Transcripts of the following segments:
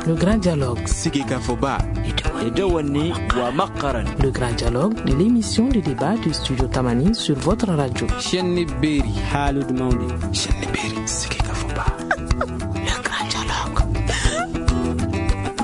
Le grand dialogue. Sigika Foba. Edewani wa Makaran. Le grand dialogue de l'émission de débat du studio Tamani sur votre radio. Chenni Beri Halud Maundi. Chenni Beri Sigika Foba. Le grand dialogue.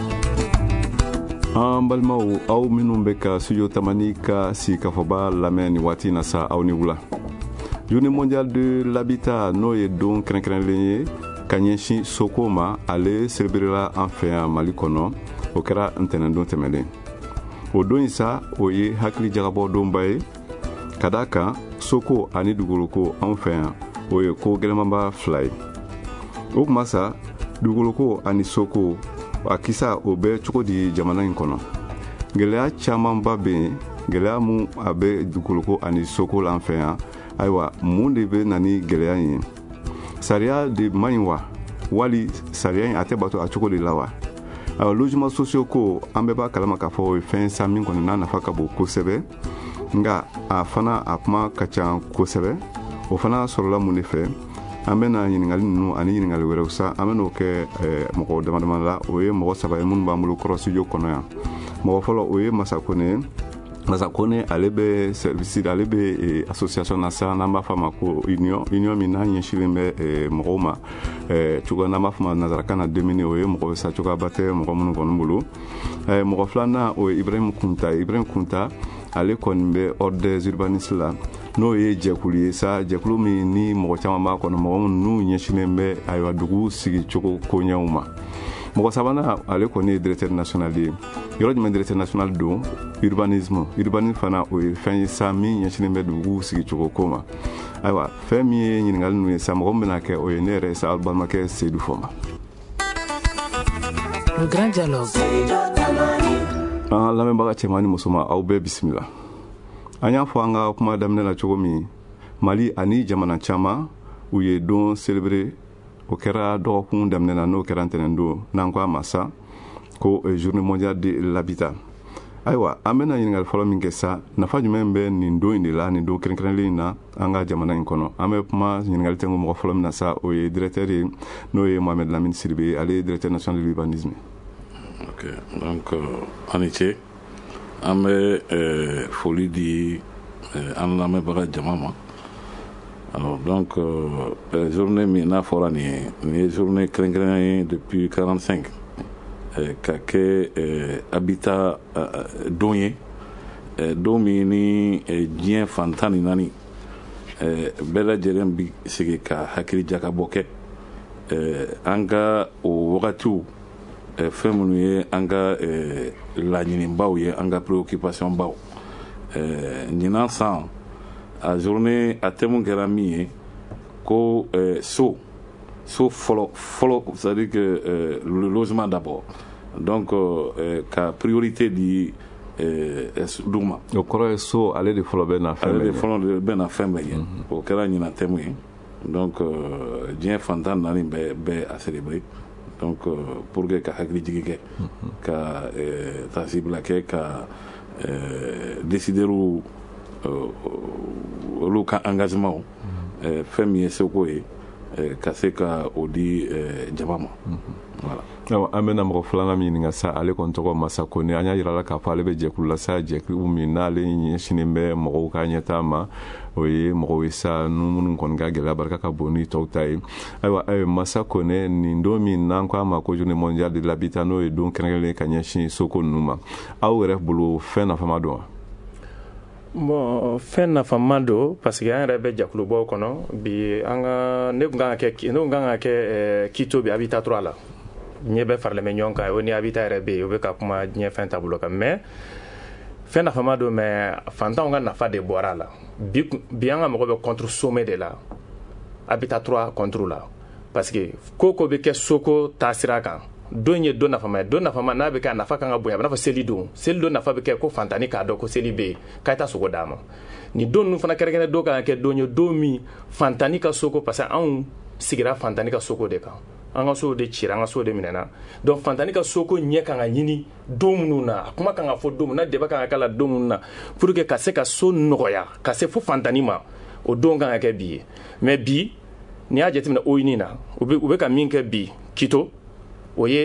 An balimaw aw minnu bɛ ka studio Tamani ka Sigika Foba lamɛn ni waati na sa aw ni wula. Journée mondiale de l'habitat n'o ye don kɛrɛnkɛrɛnlen ye ka ɲɛsin soko ma ale celebrera an fɛ yan Mali kɔnɔ o kɛra ntɛnɛndon tɛmɛnen. O don in sa o ye hakili jagabɔ donba ye ka d'a kan soko ani dugukolo an fɛ yan o ye ko gɛlɛmanba fila ye. O kuma sa dugukolo ani soko a kisa o bɛ cogo di jamana in kɔnɔ. Gɛlɛya camanba bɛ yen gɛlɛya mun a bɛ dugukolo ani soko la an fɛ yan ayiwa mun de bɛ na ni gɛlɛya in ye. Sariya de man ɲi wa wali sariya in a tɛ bato a cogo de la wa. Alors logement sociaux ko an bɛɛ b'a kalama k'a fɔ o ye fɛn sa min kɔni n'a nafa ka bon kosɛbɛ nka a fana a kuma ka ca kosɛbɛ o fana sɔrɔla mun de fɛ an bɛna ɲininkali ninnu ani ɲininkali wɛrɛw sa an bɛn'o kɛ mɔgɔ damadama la o ye mɔgɔ saba ye minnu b'an bolo kɔrɔ studio kɔnɔ yan. Mɔgɔ fɔlɔ o ye Masa Kone ale bɛ service ale bɛ association na sa n'an b'a fɔ a ma ko union min n'a ɲɛsinnen bɛ mɔgɔw ma cogoya n'an b'a fɔ ma nanzarakan na demini o ye mɔgɔ sa cogoyaba tɛ mɔgɔ minnu kɔni bolo. Mɔgɔ filanan o ye Ibrahim Kunta ale kɔni bɛ ordre des urbanistes la n'o ye jɛkulu ye sa jɛkulu min ni mɔgɔ caman b'a kɔnɔ mɔgɔ minnu ɲɛsinnen bɛ ayiwa dugu sigi cogo koɲɛw ma. Mɔgɔ sabanan ale kɔni ye directeur national ye yɔrɔ jumɛn directeur national don urbanisme fana o ye fɛn ye sa min ɲɛsinnen bɛ dugu sigicogo ko ma. Ayiwa fɛn min ye ɲininkali ninnu ye sa mɔgɔ min bɛna kɛ o ye ne yɛrɛ sa balimakɛ Seydou Foma. Le grand dialogue. An lamɛnbaga cɛman ni musoman aw bɛɛ bisimila. An y'a fɔ an ka kuma daminɛ la cogo min Mali ani jamana caman u ye don célébrer o kɛra dɔgɔkun daminɛ na n'o kɛra ntɛnɛndon n'an ko a ma sa ko journée mondiale de l'habitat. Ayiwa an bɛna ɲininkali fɔlɔ min kɛ sa nafa jumɛn bɛ nin don in de la nin don kɛrɛnkɛrɛnlen in na an ka jamana in kɔnɔ. An bɛ kuma ɲininkali tɛnku mɔgɔ fɔlɔ min na sa o ye directeur ye n'o ye Mohamed Lamine Sidibe ale ye directeur national de l'urbanisme. Ok, donc an ni ce an bɛ foli di an lamɛnbaga jama ma. Alors donc journée min n'a fɔra nin ye journée kɛrɛnkɛrɛnnen ye depuis 45 ka kɛ habitat don ye don min ni diɲɛ fan 14 bɛɛ lajɛlen bi sigi ka hakili jakabɔ kɛ an ka o wagatiw fɛn minnu ye an ka laɲinibaw ye an ka préoccupation baw ɲinan san a journée a thème kɛra min ye ko so fɔlɔ c'est-à-dire que le logement d'abord donc ka priorité di d'u ma. O kɔrɔ ye so ale de fɔlɔ bɛ na fɛn bɛɛ ye. Ale de fɔlɔ bɛ na fɛn bɛɛ ye. O kɛra ɲinan thème ye donc diɲɛ fan 14 bɛ a célébrer donc pour que ka hakili jigi kɛ ka tasibila kɛ ka décideru olu ka engagement fɛn min ye seko ye ka se ka o di jama ma. Voilà. An bɛna mɔgɔ filanan min ɲininka sa ale kɔni tɔgɔ Masa Kone an y'a yira la k'a fɔ ale bɛ jɛkulu la sa jɛkulu min n'ale ɲɛsinnen bɛ mɔgɔw ka ɲɛtaa ma o ye mɔgɔw ye sa minnu kɔni ka gɛlɛya barika ka bon ni tɔw ta ye. Ayiwa Masa Kone nin don min n'an ko a ma ko journée mondiale de l'habitat n'o ye don kɛrɛnkɛrɛnlen ka ɲɛsin soko ninnu ma aw yɛrɛ bolo fɛn nafama don wa? Bon fɛn nafama don parce que an yɛrɛ bɛ jakulubaw kɔnɔ bi ne kun kan ka kɛ Kito bi Habitat 3 la ɲɛ bɛ faralen bɛ ɲɔgɔn kan o ni Habitat yɛrɛ bɛ yen o bɛ ka kuma diɲɛ fɛn taabolo kan mais fɛn nafama don mais fantanw ka nafa de bɔra a la bi an ka mɔgɔ bɛ contre sommet de la Habitat 3 contre la parce que ko bɛ kɛ soko taasira kan don ye don nafama ye don nafama n'a bɛ kɛ a nafa kan ka bonya a bɛ n'a fɔ seli don nafa bɛ kɛ ko fantani k'a dɔn ko seli bɛ yen k'a ta sogo d'a ma ni don ninnu fana kɛrɛnkɛrɛn don kan ka kɛ don ye don min fantani ka soko parce que anw sigira fantani ka soko de kan an ka sow de cira an ka sow de minɛna donc fantani ka soko ɲɛ kan ka ɲini don minnu na a kuma kan ka fɔ don min na débat kan ka k'a la don minnu na pour que ka se ka so nɔgɔya ka se fo fantani ma o don kan ka kɛ bi ye mais bi n'i y'a jateminɛ ONU na u bɛ ka min kɛ bi Kito o ye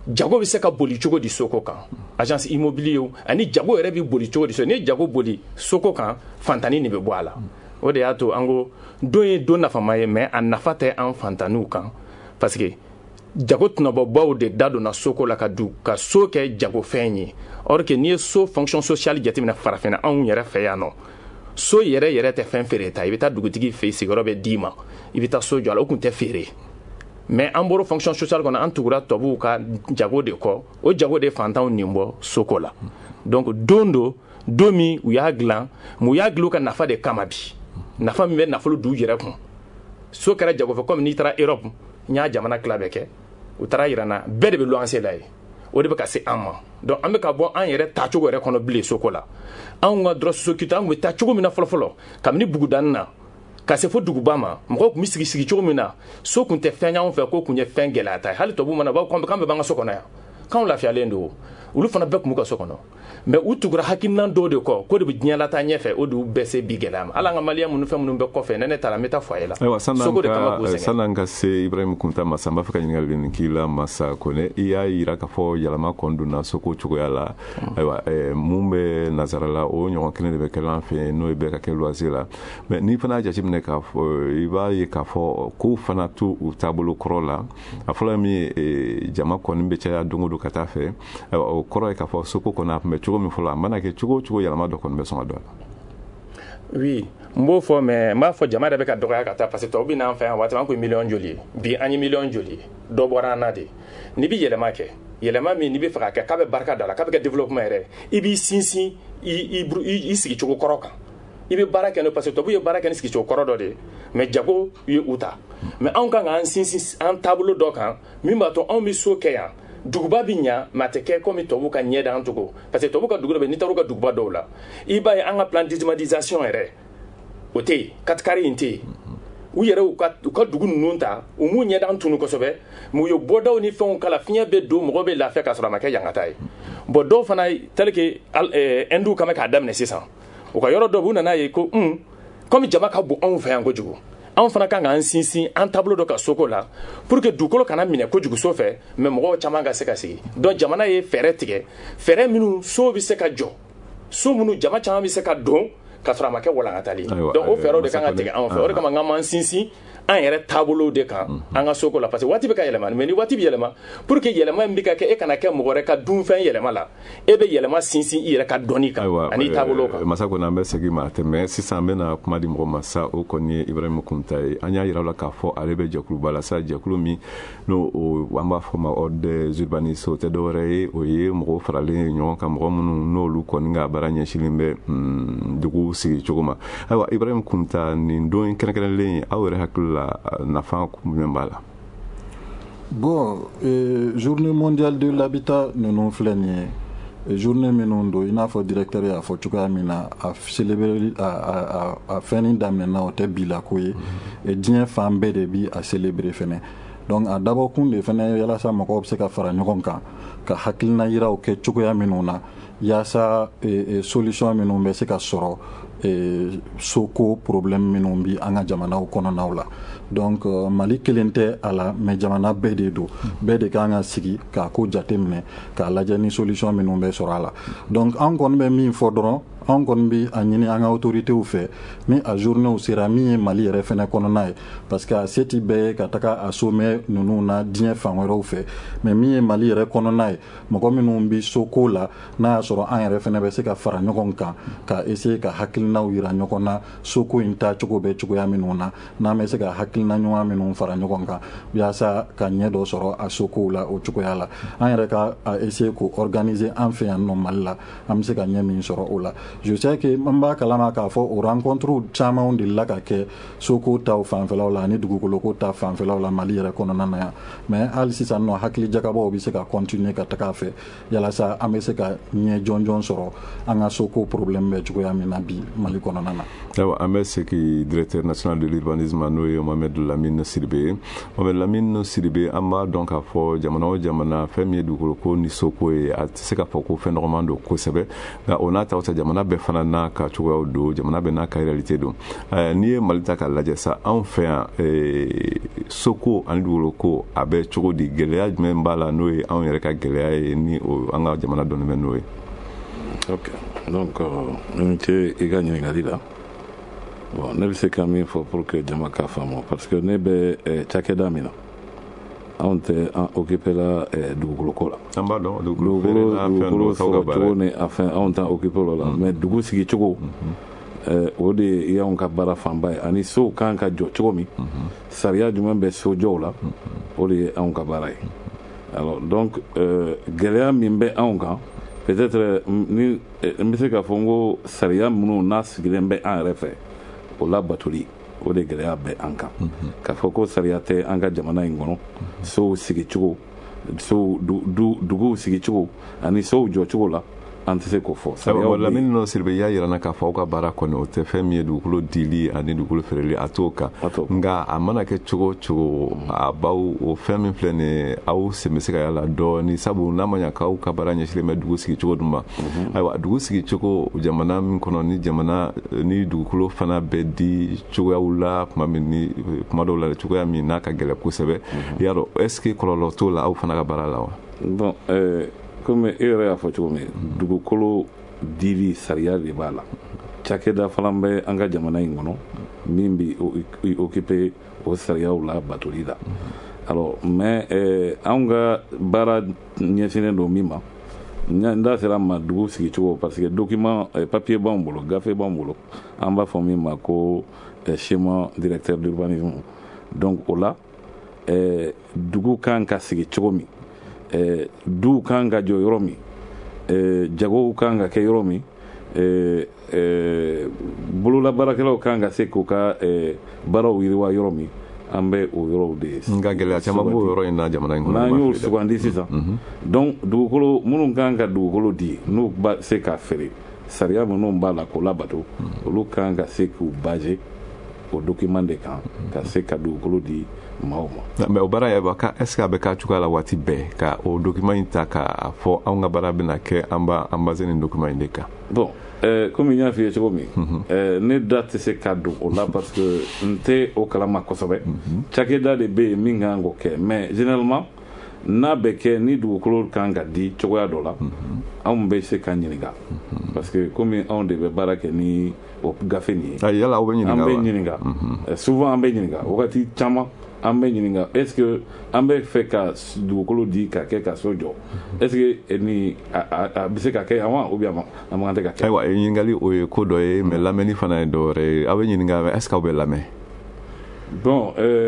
jago bɛ se ka boli cogo di soko kan agence immobilier ani jago yɛrɛ bɛ boli cogo di so ni jago boli soko kan fantani de bɛ bɔ a la o de y'a to an ko don ye don nafama ye mais a nafa tɛ an fantaniw kan parce que jago tɔnɔbɔbaw de da donna soko la ka so kɛ jagofɛn ye or que n'i ye so fonction sociale jateminɛ farafinna anw yɛrɛ fɛ yan nɔ so yɛrɛ tɛ fɛn feere ta i bɛ taa dugutigi fɛ yen sigiyɔrɔ bɛ d'i ma i bɛ taa so jɔ a la o tun tɛ feere mais an bɔra fonction sociale kɔnɔ an tugura tɔbuw ka jago de kɔ o jago de fantanw nin bɔ soko la donc don min u y'a dilan mais u y'a dilan u ka nafa de kama bi nafa min bɛ nafolo d'u yɛrɛ kun so kɛra jagofɛ comme n'i taara Europe n y'a jamana tila bɛɛ kɛ u taara yira n na bɛɛ de bɛ luwanse la ye o de bɛ ka se an ma donc an bɛ ka bɔ an yɛrɛ tacogo yɛrɛ kɔnɔ bilen soko la anw ka droit société an tun bɛ taa cogo min na fɔlɔfɔlɔ kabini bugudanni na ka se fo duguba ma mɔgɔw tun bɛ sigi cogo min na so tun tɛ fɛn y'anw fɛ ko tun ye fɛn gɛlɛyata ye hali tɔbu mana b'aw k'an bɛ b'an ka so kɔnɔ yan k'anw lafiyalen don olu fana bɛɛ tun b'u ka so kɔnɔ mais u tugura hakilina dɔw de kɔ ko de bɛ diɲɛ lataa ɲɛfɛ o de y'u bɛɛ se bi gɛlɛya ma hali an ka maliyɛn minnu fɛn minnu bɛ kɔfɛ ne taara n bɛ taa foyer la soko de kama k'u sɛgɛn san'an ka se Ibrahim Kunta Massa n b'a fɛ ka ɲininkali nin k'i la Massa Kone i y'a yira k'a fɔ yɛlɛma kɔni donna soko cogoya la ayiwa mun bɛ nazara la o ɲɔgɔn kelen de bɛ kɛ an fɛ n'o ye bɛɛ ka kɛ loyer la mais n'i fana y'a jateminɛ k'a fɔ i b'a ye k'a fɔ kow fana to u taabolo kɔrɔ la a fɔlɔ min ye jama kɔni bɛ caya don o don ka taa fɛ o kɔrɔ ye k'a fɔ soko kɔnɔ a tun bɛ cogo min fɔlɔ a mana kɛ cogo yɛlɛma dɔ kɔni bɛ sɔn ka don a la oui n b'o fɔ mais n b'a fɔ jama yɛrɛ bɛ ka dɔgɔya ka taa parce que tɔw bɛ n'an fɛ yan waati an ko miliyɔn joli ye bi an ye miliyɔn joli ye dɔ bɔra an na de n'i bɛ yɛlɛma kɛ yɛlɛma min n'i bɛ fɛ ka kɛ k'a bɛ barika da la k'a bɛ kɛ développement yɛrɛ i b'i sinsin i sigi cogo kɔrɔ kan i bɛ baara kɛ n'o parce que tɔw ye baara kɛ ni sigi cogo kɔrɔ dɔ de mais jago ye u ta mais anw kan k'an sinsin an taabolo dɔ kan min b'a to anw bɛ so kɛ yan duguba bi ɲa mais a tɛ kɛ comme tɔbu ka ɲɛ d'an cogo parce que tɔbu ka dugu dɔ bɛ n'i taara u ka duguba dɔw la i b'a ye an ka plan d'urbanisation yɛrɛ o tɛ yen katikari in tɛ yen u yɛrɛ u ka dugu ninnu ta u m'u ɲɛ d'an tunu kosɛbɛ mais u ye bɔdaw ni fɛnw kala fiɲɛ bɛ don mɔgɔ bɛ lafiya ka sɔrɔ a ma kɛ yankata ye bon dɔw fana tel que Hindu kan bɛ k'a daminɛ sisan u ka yɔrɔ dɔ b'u nana ye ko comme jama ka bon anw fɛ yan kojugu anw fana kan k'an sinsin an taabolo dɔ ka soko la pour que dugukolo kana minɛ kojugu so fɛ mais mɔgɔw caman ka se ka sigi donc jamana ye fɛɛrɛ tigɛ fɛɛrɛ minnu so bɛ se ka jɔ so minnu jama caman bɛ se ka don ka sɔrɔ a ma kɛ walankatali donc o fɛɛrɛw de kan ka tigɛ anw fɛ o de kama n k'an sinsin an yɛrɛ taabolo de kan an ka soko la parce que waati bɛ ka yɛlɛma mais ni waati bɛ yɛlɛma pour que yɛlɛma in bɛ ka kɛ e kana kɛ mɔgɔ wɛrɛ ka dunfɛn yɛlɛma la e bɛ yɛlɛma sinsin i yɛrɛ ka dɔnni kan ani taabolo kan Massa Kone an bɛ segin ma tɛmɛ sisan an bɛna kuma di mɔgɔ ma sa o kɔni ye Ibrahim Kunta ye an y'a yira la k'a fɔ ale bɛ jɛkuluba la sa jɛkulu min n'o an b'a fɔ ma ordre des urbanistes o tɛ dɔwɛrɛ ye o ye mɔgɔw faralen ye ɲɔgɔn kan mɔgɔ minnu n'olu kɔni ka baara ɲɛsinnen bɛ dugu sigi cogo ma ayiwa Ibrahim Kunta nin don kɛrɛnkɛrɛnlen ye aw yɛrɛ hakili la nafa jumɛn b'a la bon journée mondiale de l'habitat ninnu filɛ nin ye journée minnu don i n'a fɔ directeur y'a fɔ cogoya min na a fɛnnin daminɛna o tɛ bi la ko ye diɲɛ fan bɛɛ de bi a célébrer fɛnɛ donc a dabɔkun de fɛnɛ yalasa mɔgɔw bɛ se ka fara ɲɔgɔn kan ka hakilina yiraw kɛ cogoya minnu na yaasa solution minnu bɛ se ka sɔrɔ soko problème minnu bi an ka jamanaw kɔnɔnaw la donc Mali kelen tɛ a la mais jamana bɛɛ de don bɛɛ de kan ka sigi k'a ko jateminɛ k'a lajɛ ni solution minnu bɛ sɔrɔ a la donc an kɔni bɛ min fɔ dɔrɔn an kɔni bɛ a ɲini an ka autoritéw fɛ ni a journéw sera min ye Mali yɛrɛ fɛnɛ kɔnɔna ye parce que a se tɛ bɛɛ ye ka taga a sommet ninnu na diɲɛ fan wɛrɛw fɛ mais min ye Mali yɛrɛ kɔnɔna ye mɔgɔ minnu bɛ soko la n'a y'a sɔrɔ an yɛrɛ fɛnɛ bɛ se ka fara ɲɔgɔn kan ka essayer ka hakilinaw yira ɲɔgɔn na soko in ta cogo bɛ cogoya minnu na n'an bɛ se ka hakilina ɲuman minnu fara ɲɔgɔn kan yaasa ka ɲɛ dɔ sɔrɔ a sokow la o cogoya la an yɛrɛ ka essayer k'o organiser an fɛ yan nɔ Mali la an bɛ se ka ɲɛ min sɔrɔ o la je sais que n b'a kalama k'a fɔ o rencontre camanw de la ka kɛ soko taw fanfɛlaw la ani dugukoloko ta fanfɛlaw la Mali yɛrɛ kɔnɔna na yan mais hali sisan nɔ hakili jagabaw bɛ se ka continuer ka taga a fɛ yalasa an bɛ se ka ɲɛ jɔnjɔn sɔrɔ an ka soko problème bɛ cogoya min na bi Mali kɔnɔna na. Ayiwa an bɛ segin directeur national de l'urbanisme n'o ye Mohamed Lamine Sidibe Mohamed Lamine Sidibe an b'a dɔn k'a fɔ jamana o jamana fɛn min ye dugukoloko ni soko ye a tɛ se ka fɔ ko fɛn nɔgɔman don kosɛbɛ nka o n'a ta jamana bɛɛ fana n'a ka cogoyaw don, jamana bɛɛ n'a ka réalité don. N'i ye Mali ta k'a lajɛ sa, anw fɛ yan soko ani dugukolo ko a bɛ cogo di, gɛlɛya jumɛn b'a la n'o ye anw yɛrɛ ka gɛlɛya ye ni an ka jamana dɔnnen bɛ n'o ye. Ok, donc n tɛ i ka ɲininkali la. Bon, ne bɛ se ka min fɔ pour que jama k'a faamu, parce que ne bɛ cakɛda min na anw tɛ an occupé la dugukolo ko la. An b'a dɔn dugukolo sɔrɔ cogo ni a fɛn anw t'an occupé o la, mais dugu sigi cogo o de y'anw ka baara fanba ye, ani sow kan ka jɔ cogo min sariya jumɛn bɛ so jɔw la, o de ye anw ka baara ye. Alors donc gɛlɛya min bɛ anw kan, peut-être ni n bɛ se k'a fɔ n ko sariya minnu n'a sigilen bɛ an yɛrɛ fɛ o la batoli, o de gɛlɛya bɛ an kan. K'a fɔ ko sariya tɛ an ka jamana in kɔnɔ, sow sigi cogo, duguw sigi cogo ani sow jɔ cogo la an tɛ se k'o fɔ. Lamini nɔ Sidibe y'a yirana k'a fɔ aw ka baara kɔni o tɛ fɛn min ye dugukolo dili ani dugukolo feereli a t'o kan, nka a mana kɛ cogo o cogo a baw o fɛn min filɛ nin ye aw sen bɛ se ka y'a la dɔɔni, sabu n'a ma ɲɛ k'aw ka baara ɲɛsinnen bɛ dugu sigi cogo dun ma. Ayiwa, dugu sigi cogo jamana min kɔnɔ ni dugukolo fana bɛ di cogoyaw la kuma dɔw la cogoya min n'a ka gɛlɛn kosɛbɛ, y'a dɔn est-ce que kɔlɔlɔ t'o la aw fana ka baara la wa? Bon, comme e yɛrɛ y'a fɔ cogo min, dugukolo dili sariya de b'a la. Cakɛda fana bɛ an ka jamana in kɔnɔ min bɛ occupé o sariyaw la batoli la. Alors mais anw ka baara ɲɛsinnen don min ma, n da sera ma dugu sigi cogo, parce que document papier b'anw bolo, gafe b'anw bolo, an b'a fɔ min ma ko schéma directeur d'urbanisme. Donc o la dugu kan ka sigi cogo min, duw kan ka jɔ yɔrɔ min, jagow kan ka kɛ yɔrɔ min, bololabaarakɛlaw kan ka se k'u ka baaraw yiriwa yɔrɔ min, an bɛ o yɔrɔw de ye. Nka gɛlɛya caman b'o yɔrɔ in na jamana in kɔnɔ. N'an y'o sugandi sisan, donc dugukolo minnu kan ka dugukolo di n'u b'a se k'a feere, sariya minnu b'a la k'o labato, olu kan ka se k'u baser o document de kan ka se ka dugukolo di maaw ma. Mais o baara yɛrɛ est-ce que a bɛ k'a cogoya la waati bɛɛ ka o document in ta k'a fɔ anw ka baara bɛna kɛ an basé nin document in de kan? Bon, comme n y'a f'i ye cogo min, ne da tɛ se ka don o la parce que n tɛ o kalama kosɛbɛ. Cakɛda de bɛ yen min kan k'o kɛ, mais généralement n'a bɛ kɛ ni dugukolo kan ka di cogoya dɔ la, anw bɛ se ka ɲininka, parce que comme anw de bɛ baara kɛ ni o gafe nin ye. Yala aw bɛ ɲininka wa? An bɛ ɲininka, souvent an bɛ ɲininka, wagati caman an bɛ ɲininka est-ce que an bɛ fɛ ka dugukolo di ka kɛ ka so jɔ, est-ce que ni a bɛ se ka kɛ yan wa ou bien a man kan tɛ ka kɛ? Ayiwa, ɲininkali o ye ko dɔ ye, mais lamɛnni fana ye dɔ wɛrɛ ye. Aw bɛ ɲininka est-ce que aw bɛ lamɛn? Bon,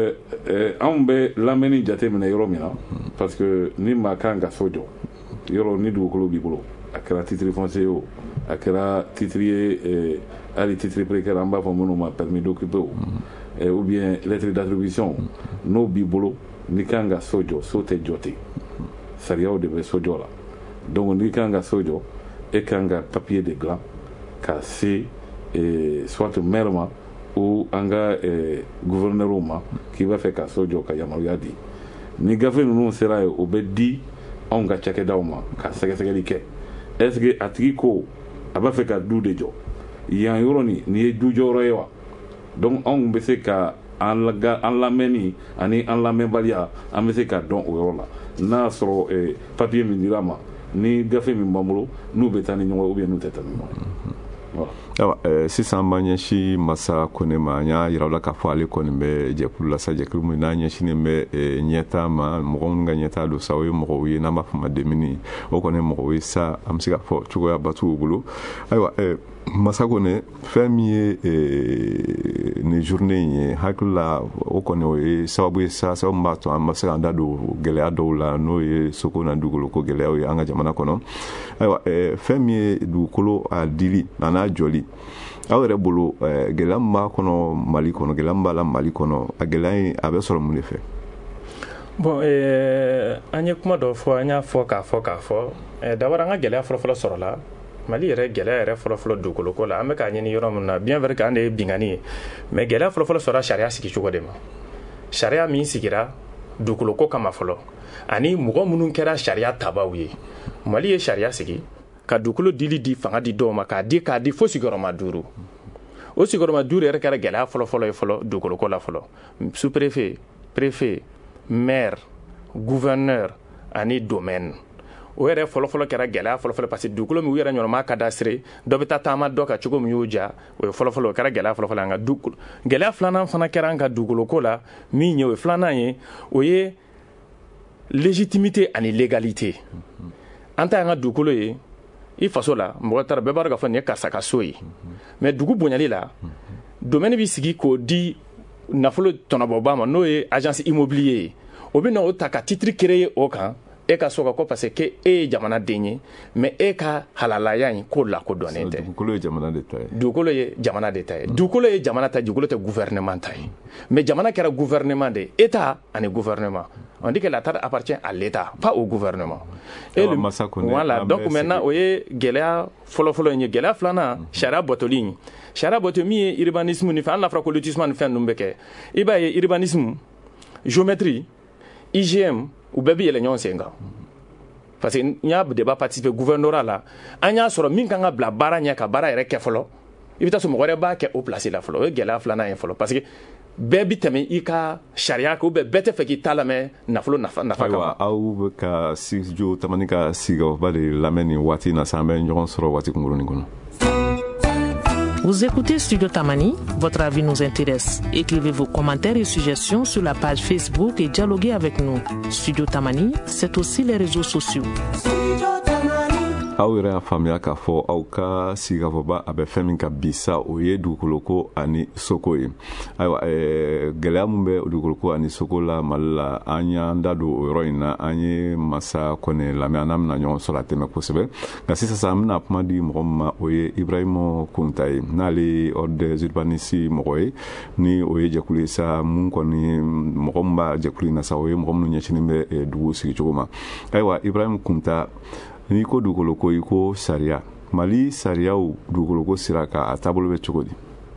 anw bɛ lamɛnni jateminɛ yɔrɔ min na, parce que ni maa kan ka so jɔ yɔrɔ ni dugukolo b'i bolo, a kɛra titre foncier ye o, a kɛra titre ye hali titre précaire an b'a fɔ minnu ma permis d'occuper o, ou bien lettre d'attribution, n'o b'i bolo n'i kan ka so jɔ, so tɛ jɔ ten, sariyaw de bɛ so jɔ la. Donc n'i kan ka so jɔ, e kan ka papier de dilan ka se soit maire ma ou an ka gouverneur ma k'i b'a fɛ ka so jɔ ka yamaruya di. Ni gafe ninnu sera ye, o bɛ di anw ka cakɛdaw ma ka sɛgɛsɛgɛli kɛ, est-ce que a tigi ko a b'a fɛ ka du de jɔ, yan yɔrɔ nin ye du jɔyɔrɔ ye wa? Donc anw bɛ se ka an lamɛnni ani an lamɛnbaliya an bɛ se ka dɔn o yɔrɔ la, n'a y'a sɔrɔ papier min dira ma ni gafe min b'an bolo n'u bɛ taa ni ɲɔgɔn ye ou bien n'u tɛ taa ni ɲɔgɔn ye. Ayiwa, sisan an b'a ɲɛsin Masa Kone ma, an y'a yira la k'a fɔ ale kɔni bɛ jɛkulu la sa, jɛkulu min n'a ɲɛsinnen bɛ ɲɛtaa ma, mɔgɔ minnu ka ɲɛtaa don sa, o ye mɔgɔw ye n'an b'a fɔ ma demini, o kɔni ye mɔgɔw ye sa, an bɛ se k'a fɔ cogoya ba t'u bolo. Ayiwa, Masa Kone, fɛn min ye nin journée in ye, hakili la o kɔni o ye sababu ye sa, sababu b'a to an ma se k'an da don gɛlɛya dɔw la n'o ye soko na dugukolo ko gɛlɛyaw ye an ka jamana kɔnɔ. Ayiwa, fɛn min ye dugukolo a dili a n'a jɔli, aw yɛrɛ bolo gɛlɛya min b'a kɔnɔ Mali kɔnɔ, gɛlɛya min b'a la Mali kɔnɔ, a gɛlɛya in a bɛ sɔrɔ mun de fɛ? Bon, an ye kuma dɔ fɔ, an y'a fɔ k'a fɔ d'abord an ka gɛlɛya fɔlɔfɔlɔ sɔrɔla Mali yɛrɛ gɛlɛya yɛrɛ fɔlɔfɔlɔ dugukolo ko la, an bɛ k'a ɲini yɔrɔ min na, bien vrai que an de ye bingani ye, mais gɛlɛya fɔlɔfɔlɔ sɔrɔla sariya sigi cogo de ma. Sariya min sigira dugukolo ko kama fɔlɔ, ani mɔgɔ minnu kɛra sariya tabaw ye. Mali ye sariya sigi ka dugukolo dili di fanga di dɔw ma k'a di fo sigiyɔrɔma 5 o sigiyɔrɔma 5 yɛrɛ kɛra gɛlɛya fɔlɔfɔlɔ ye fɔlɔ dugukoloko la fɔlɔ sous-préfet préfet maire gouverneur ani domaine o yɛrɛ fɔlɔfɔlɔ kɛra gɛlɛya fɔlɔfɔlɔ parce que dugukolo min u yɛrɛ ɲɔnɔma cadastre dɔ bɛ taa taama dɔ ka cogo min y'o ja o ye fɔlɔfɔlɔ o kɛra gɛlɛya fɔlɔfɔlɔ an ka gɛlɛya filanan fana kɛra an ka dugukoloko la min ye o ye filanan ye o ye légitimité ani légalité an ta y'an ka dugukolo ye i faso la mɔgɔ taara bɛɛ b'a dɔn k'a fɔ nin ye karisa ka so ye mais dugu bonyali la domaine bɛ sigi k'o di nafolo tɔnɔbɔba ma n'o ye agence immobilier ye o bɛ na o ta ka titre créer o kan e ka so ka ko parce que e ye jamana den ye mais e ka halalaya in ko lakodɔnnen tɛ dugukolo ye jamana de ta ye dugukolo ye jamana de ta ye dugukolo ye jamana ta dugukolo tɛ gouvernement ta ye mais jamana kɛra gouvernement de état ani gouvernement on dit que la terre appartient à l'état pas au gouvernement et voilà donc maintenant o ye gɛlɛya fɔlɔfɔlɔ in ye gɛlɛya filanan sariya bɔtɔli in sariya bɔtɔ min ye urbanisme ni fɛn hali n'a fɔra ko lotissement ni fɛn ninnu bɛ kɛ i b'a ye urbanisme géométrie IGM u bɛɛ bɛ yɛlɛ ɲɔgɔn sen kan parce que n y'a débat participer gouvernorat la an y'a sɔrɔ min kan ka bila baara ɲɛ ka baara yɛrɛ kɛ fɔlɔ i bɛ taa sɔrɔ mɔgɔ wɛrɛ b'a kɛ o place la fɔlɔ o ye gɛlɛya filanan ye fɔlɔ parce que bɛɛ bi tɛmɛ i ka sariya kan ou bien bɛɛ tɛ fɛ k'i ta lamɛn nafolo nafa kama. Aw bɛ ka studio tamani ka sigiyɔrɔba de lamɛn nin waati in na sa an bɛ ɲɔgɔn sɔrɔ waati kunkurunin kɔnɔ. Vous écoutez Studio Tamani, votre avis nous intéresse. Écrivez vos commentaires et suggestions sur la page Facebook et dialoguez avec nous. Studio Tamani, c'est aussi les réseaux sociaux. Aw yɛrɛ y'a faamuya k'a fɔ aw ka sigikafɔba a bɛ fɛn min ka bisa o ye dugukoloko ani soko ye ayiwa gɛlɛya min bɛ dugukoloko ani soko la Mali la an y'an da don o yɔrɔ in na an ye masa kɔnɛ lamɛn an n'a bɛna ɲɔgɔn sɔrɔ a tɛmɛ kosɛbɛ nka sisan an bɛna kuma di mɔgɔ min ma o ye Ibrahima Kunta ye n'ale ye ordre des urbanistes mɔgɔ ye ni o ye jɛkulu ye sa mun kɔni mɔgɔ min b'a jɛkulu in na sa o ye mɔgɔ minnu ɲɛsinnen bɛ dugu sigicogo ma ayiwa Ibrahima Kunta n'i ko dugukoloko i ko sariya Mali sariyaw dugukoloko sira kan a taabolo bɛ cogo di?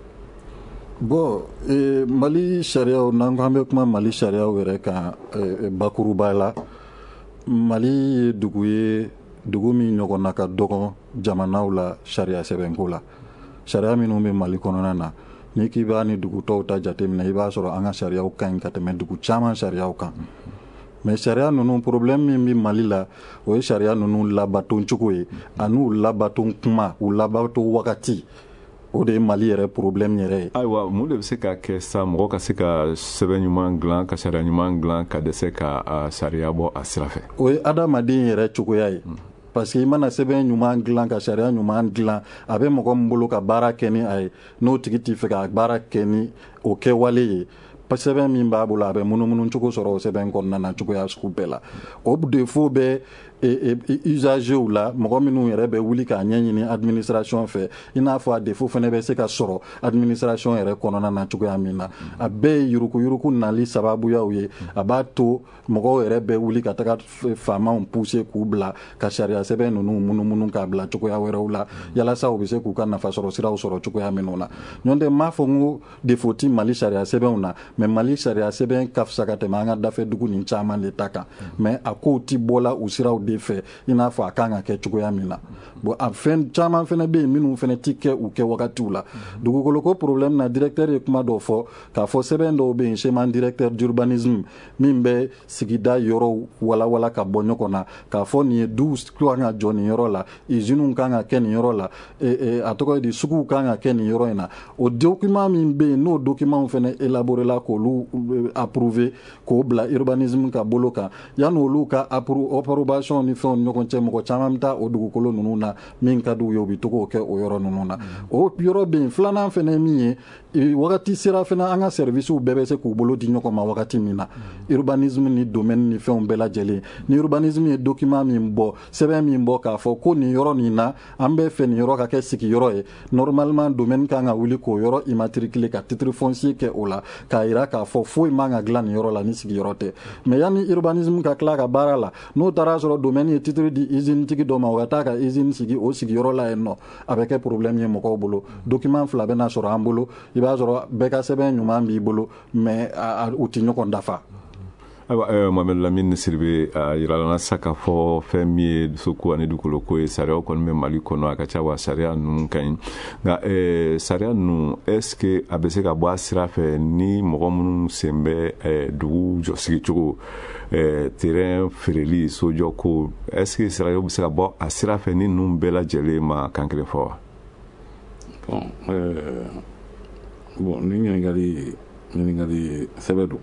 Bon Mali sariyaw n'an ko an bɛ kuma Mali sariyaw yɛrɛ kan bakuruba la Mali ye dugu min ɲɔgɔnna ka dɔgɔ jamanaw la sariya sɛbɛnko la sariya minnu bɛ Mali kɔnɔna na n'i k'i b'a ni dugu tɔw ta jateminɛ i b'a sɔrɔ an ka sariyaw ka ɲi ka tɛmɛ dugu caman sariyaw kan mais sariya ninnu problème min bɛ Mali la o ye sariya ninnu labato cogo ye an'u labato kuma u labato wagati o de ye Mali yɛrɛ problème yɛrɛ ye. Ayiwa mun de bɛ se ka kɛ sa mɔgɔ ka se ka sɛbɛn ɲuman dilan ka sariya ɲuman dilan ka dɛsɛ ka sariya bɔ a sira fɛ? O ye adamaden yɛrɛ cogoya ye. Parce que i mana sɛbɛn ɲuman dilan ka sariya ɲuman dilan a bɛ mɔgɔ min bolo ka baara kɛ ni a ye n'o tigi t'i fɛ ka baara kɛ ni o kɛwale ye sɛbɛn min b'a bolo a bɛ munumunu cogo sɔrɔ o sɛbɛn kɔnɔna na cogoya sugu bɛɛ la o défaut bɛ usagers la mɔgɔ minnu yɛrɛ bɛ wuli k'a ɲɛɲini administration fɛ i n'a fɔ a défaut fana bɛ se ka sɔrɔ administration yɛrɛ kɔnɔna na cogoya min na a bɛɛ ye yuruku nali sababuyaw ye a b'a to mɔgɔw yɛrɛ bɛ wuli ka taga faamaw pousser k'u bila ka sariya sɛbɛn ninnu munumunu k'a bila cogoya wɛrɛw la yalasa u bɛ se k'u ka nafa sɔrɔ siraw sɔrɔ cogoya minnu na ɲɔntɛ n m'a fɔ n ko défaut ti Mali sariya sɛbɛnw na mais Mali sariya sɛbɛn ka fisa ka tɛmɛ an ka dafɛ dugu nin caman de ta kan mais a kow ti bɔla u siraw de fɛ i n'a fɔ a kan ka kɛ cogoya min na bon a fɛn caman fana bɛ yen minnu fana ti kɛ u kɛ wagatiw la dugukoloko problème na directeur ye kuma dɔ fɔ k'a fɔ sɛbɛn dɔw bɛ yen schéma directeur d'urbanisme min bɛ sigida yɔrɔw walawala ka bɔ ɲɔgɔn na k'a fɔ nin ye du kan ka jɔ nin yɔrɔ la usines kan ka kɛ nin yɔrɔ la a tɔgɔ ye di suguw kan ka kɛ nin yɔrɔ in na o document min bɛ yen n'o document fana élaboré la k'olu approuvé k'o bila urbanisme ka bolo kan yanni olu ka approbation ni fɛnw ɲɔgɔn cɛ mɔgɔ caman bɛ taa o dugukolo ninnu na min ka d'u ye u bɛ to k'o kɛ o yɔrɔ ninnu na o yɔrɔ bɛ yen filanan fana ye min ye wagati sera fana an ka services bɛɛ bɛ se k'u bolo di ɲɔgɔn ma wagati min na urbanisme ni domaine ni fɛnw bɛɛ lajɛlen ni urbanisme ye document min bɔ sɛbɛn min bɔ k'a fɔ ko nin yɔrɔ nin na an bɛ fɛ nin yɔrɔ ka kɛ sigiyɔrɔ ye normalement domaine kan ka wuli k'o yɔrɔ immatriculer ka titre foncier kɛ o la k'a jira k'a fɔ foyi man ka dilan nin yɔrɔ la ni sigiyɔrɔ tɛ mais yanni urbanisme ka tila ka baara la n'o taara sɔrɔ domaine ye titre di usine tigi dɔ ma o ka taa ka usine sigi o sigiyɔrɔ la yen nɔ a bɛ kɛ problème ye mɔgɔw bolo document fila bɛna sɔrɔ an bolo i b'a sɔrɔ bɛɛ ka sɛbɛn ɲuman b'i bolo mais u ti ɲɔgɔn dafa. ayiwa Mohamed Lamine Siribe a yirala sa k'a fɔ fɛn min ye dusukun ani dugukolo ko ye sariyaw kɔni bɛ Mali kɔnɔ a ka ca wa sariya ninnu ka ɲi nka sariya ninnu est-ce que a bɛ se ka bɔ a sira fɛ ni mɔgɔ minnu sen bɛ dugu jɔsigicogo terrain feereli sojɔ ko est-ce que sariyaw bɛ se ka bɔ a sira fɛ ni ninnu bɛɛ lajɛlen ma kan kelen fɔ wa? Bon ni ɲininkali sɛbɛ don.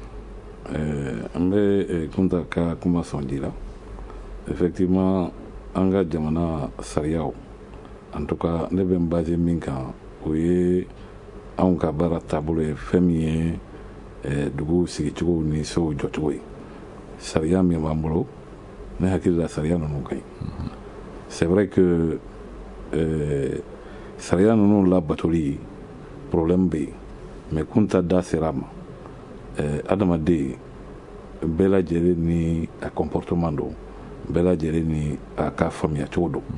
An bɛ kunta ka kuma sɔn dira effectivement an ka jamana sariyaw en tout cas ne bɛ n base min kan o ye anw ka baara taabolo ye fɛn min ye dugu sigicogo ni sow jɔcogo ye sariya min b'an bolo ne hakili la sariya ninnu ka ɲi c'est vrai que sariya ninnu labatoli problème bɛ yen mais kunta da sera a ma adamaden bɛɛ lajɛlen ni a comportement don bɛɛ lajɛlen ni a ka faamuya cogo don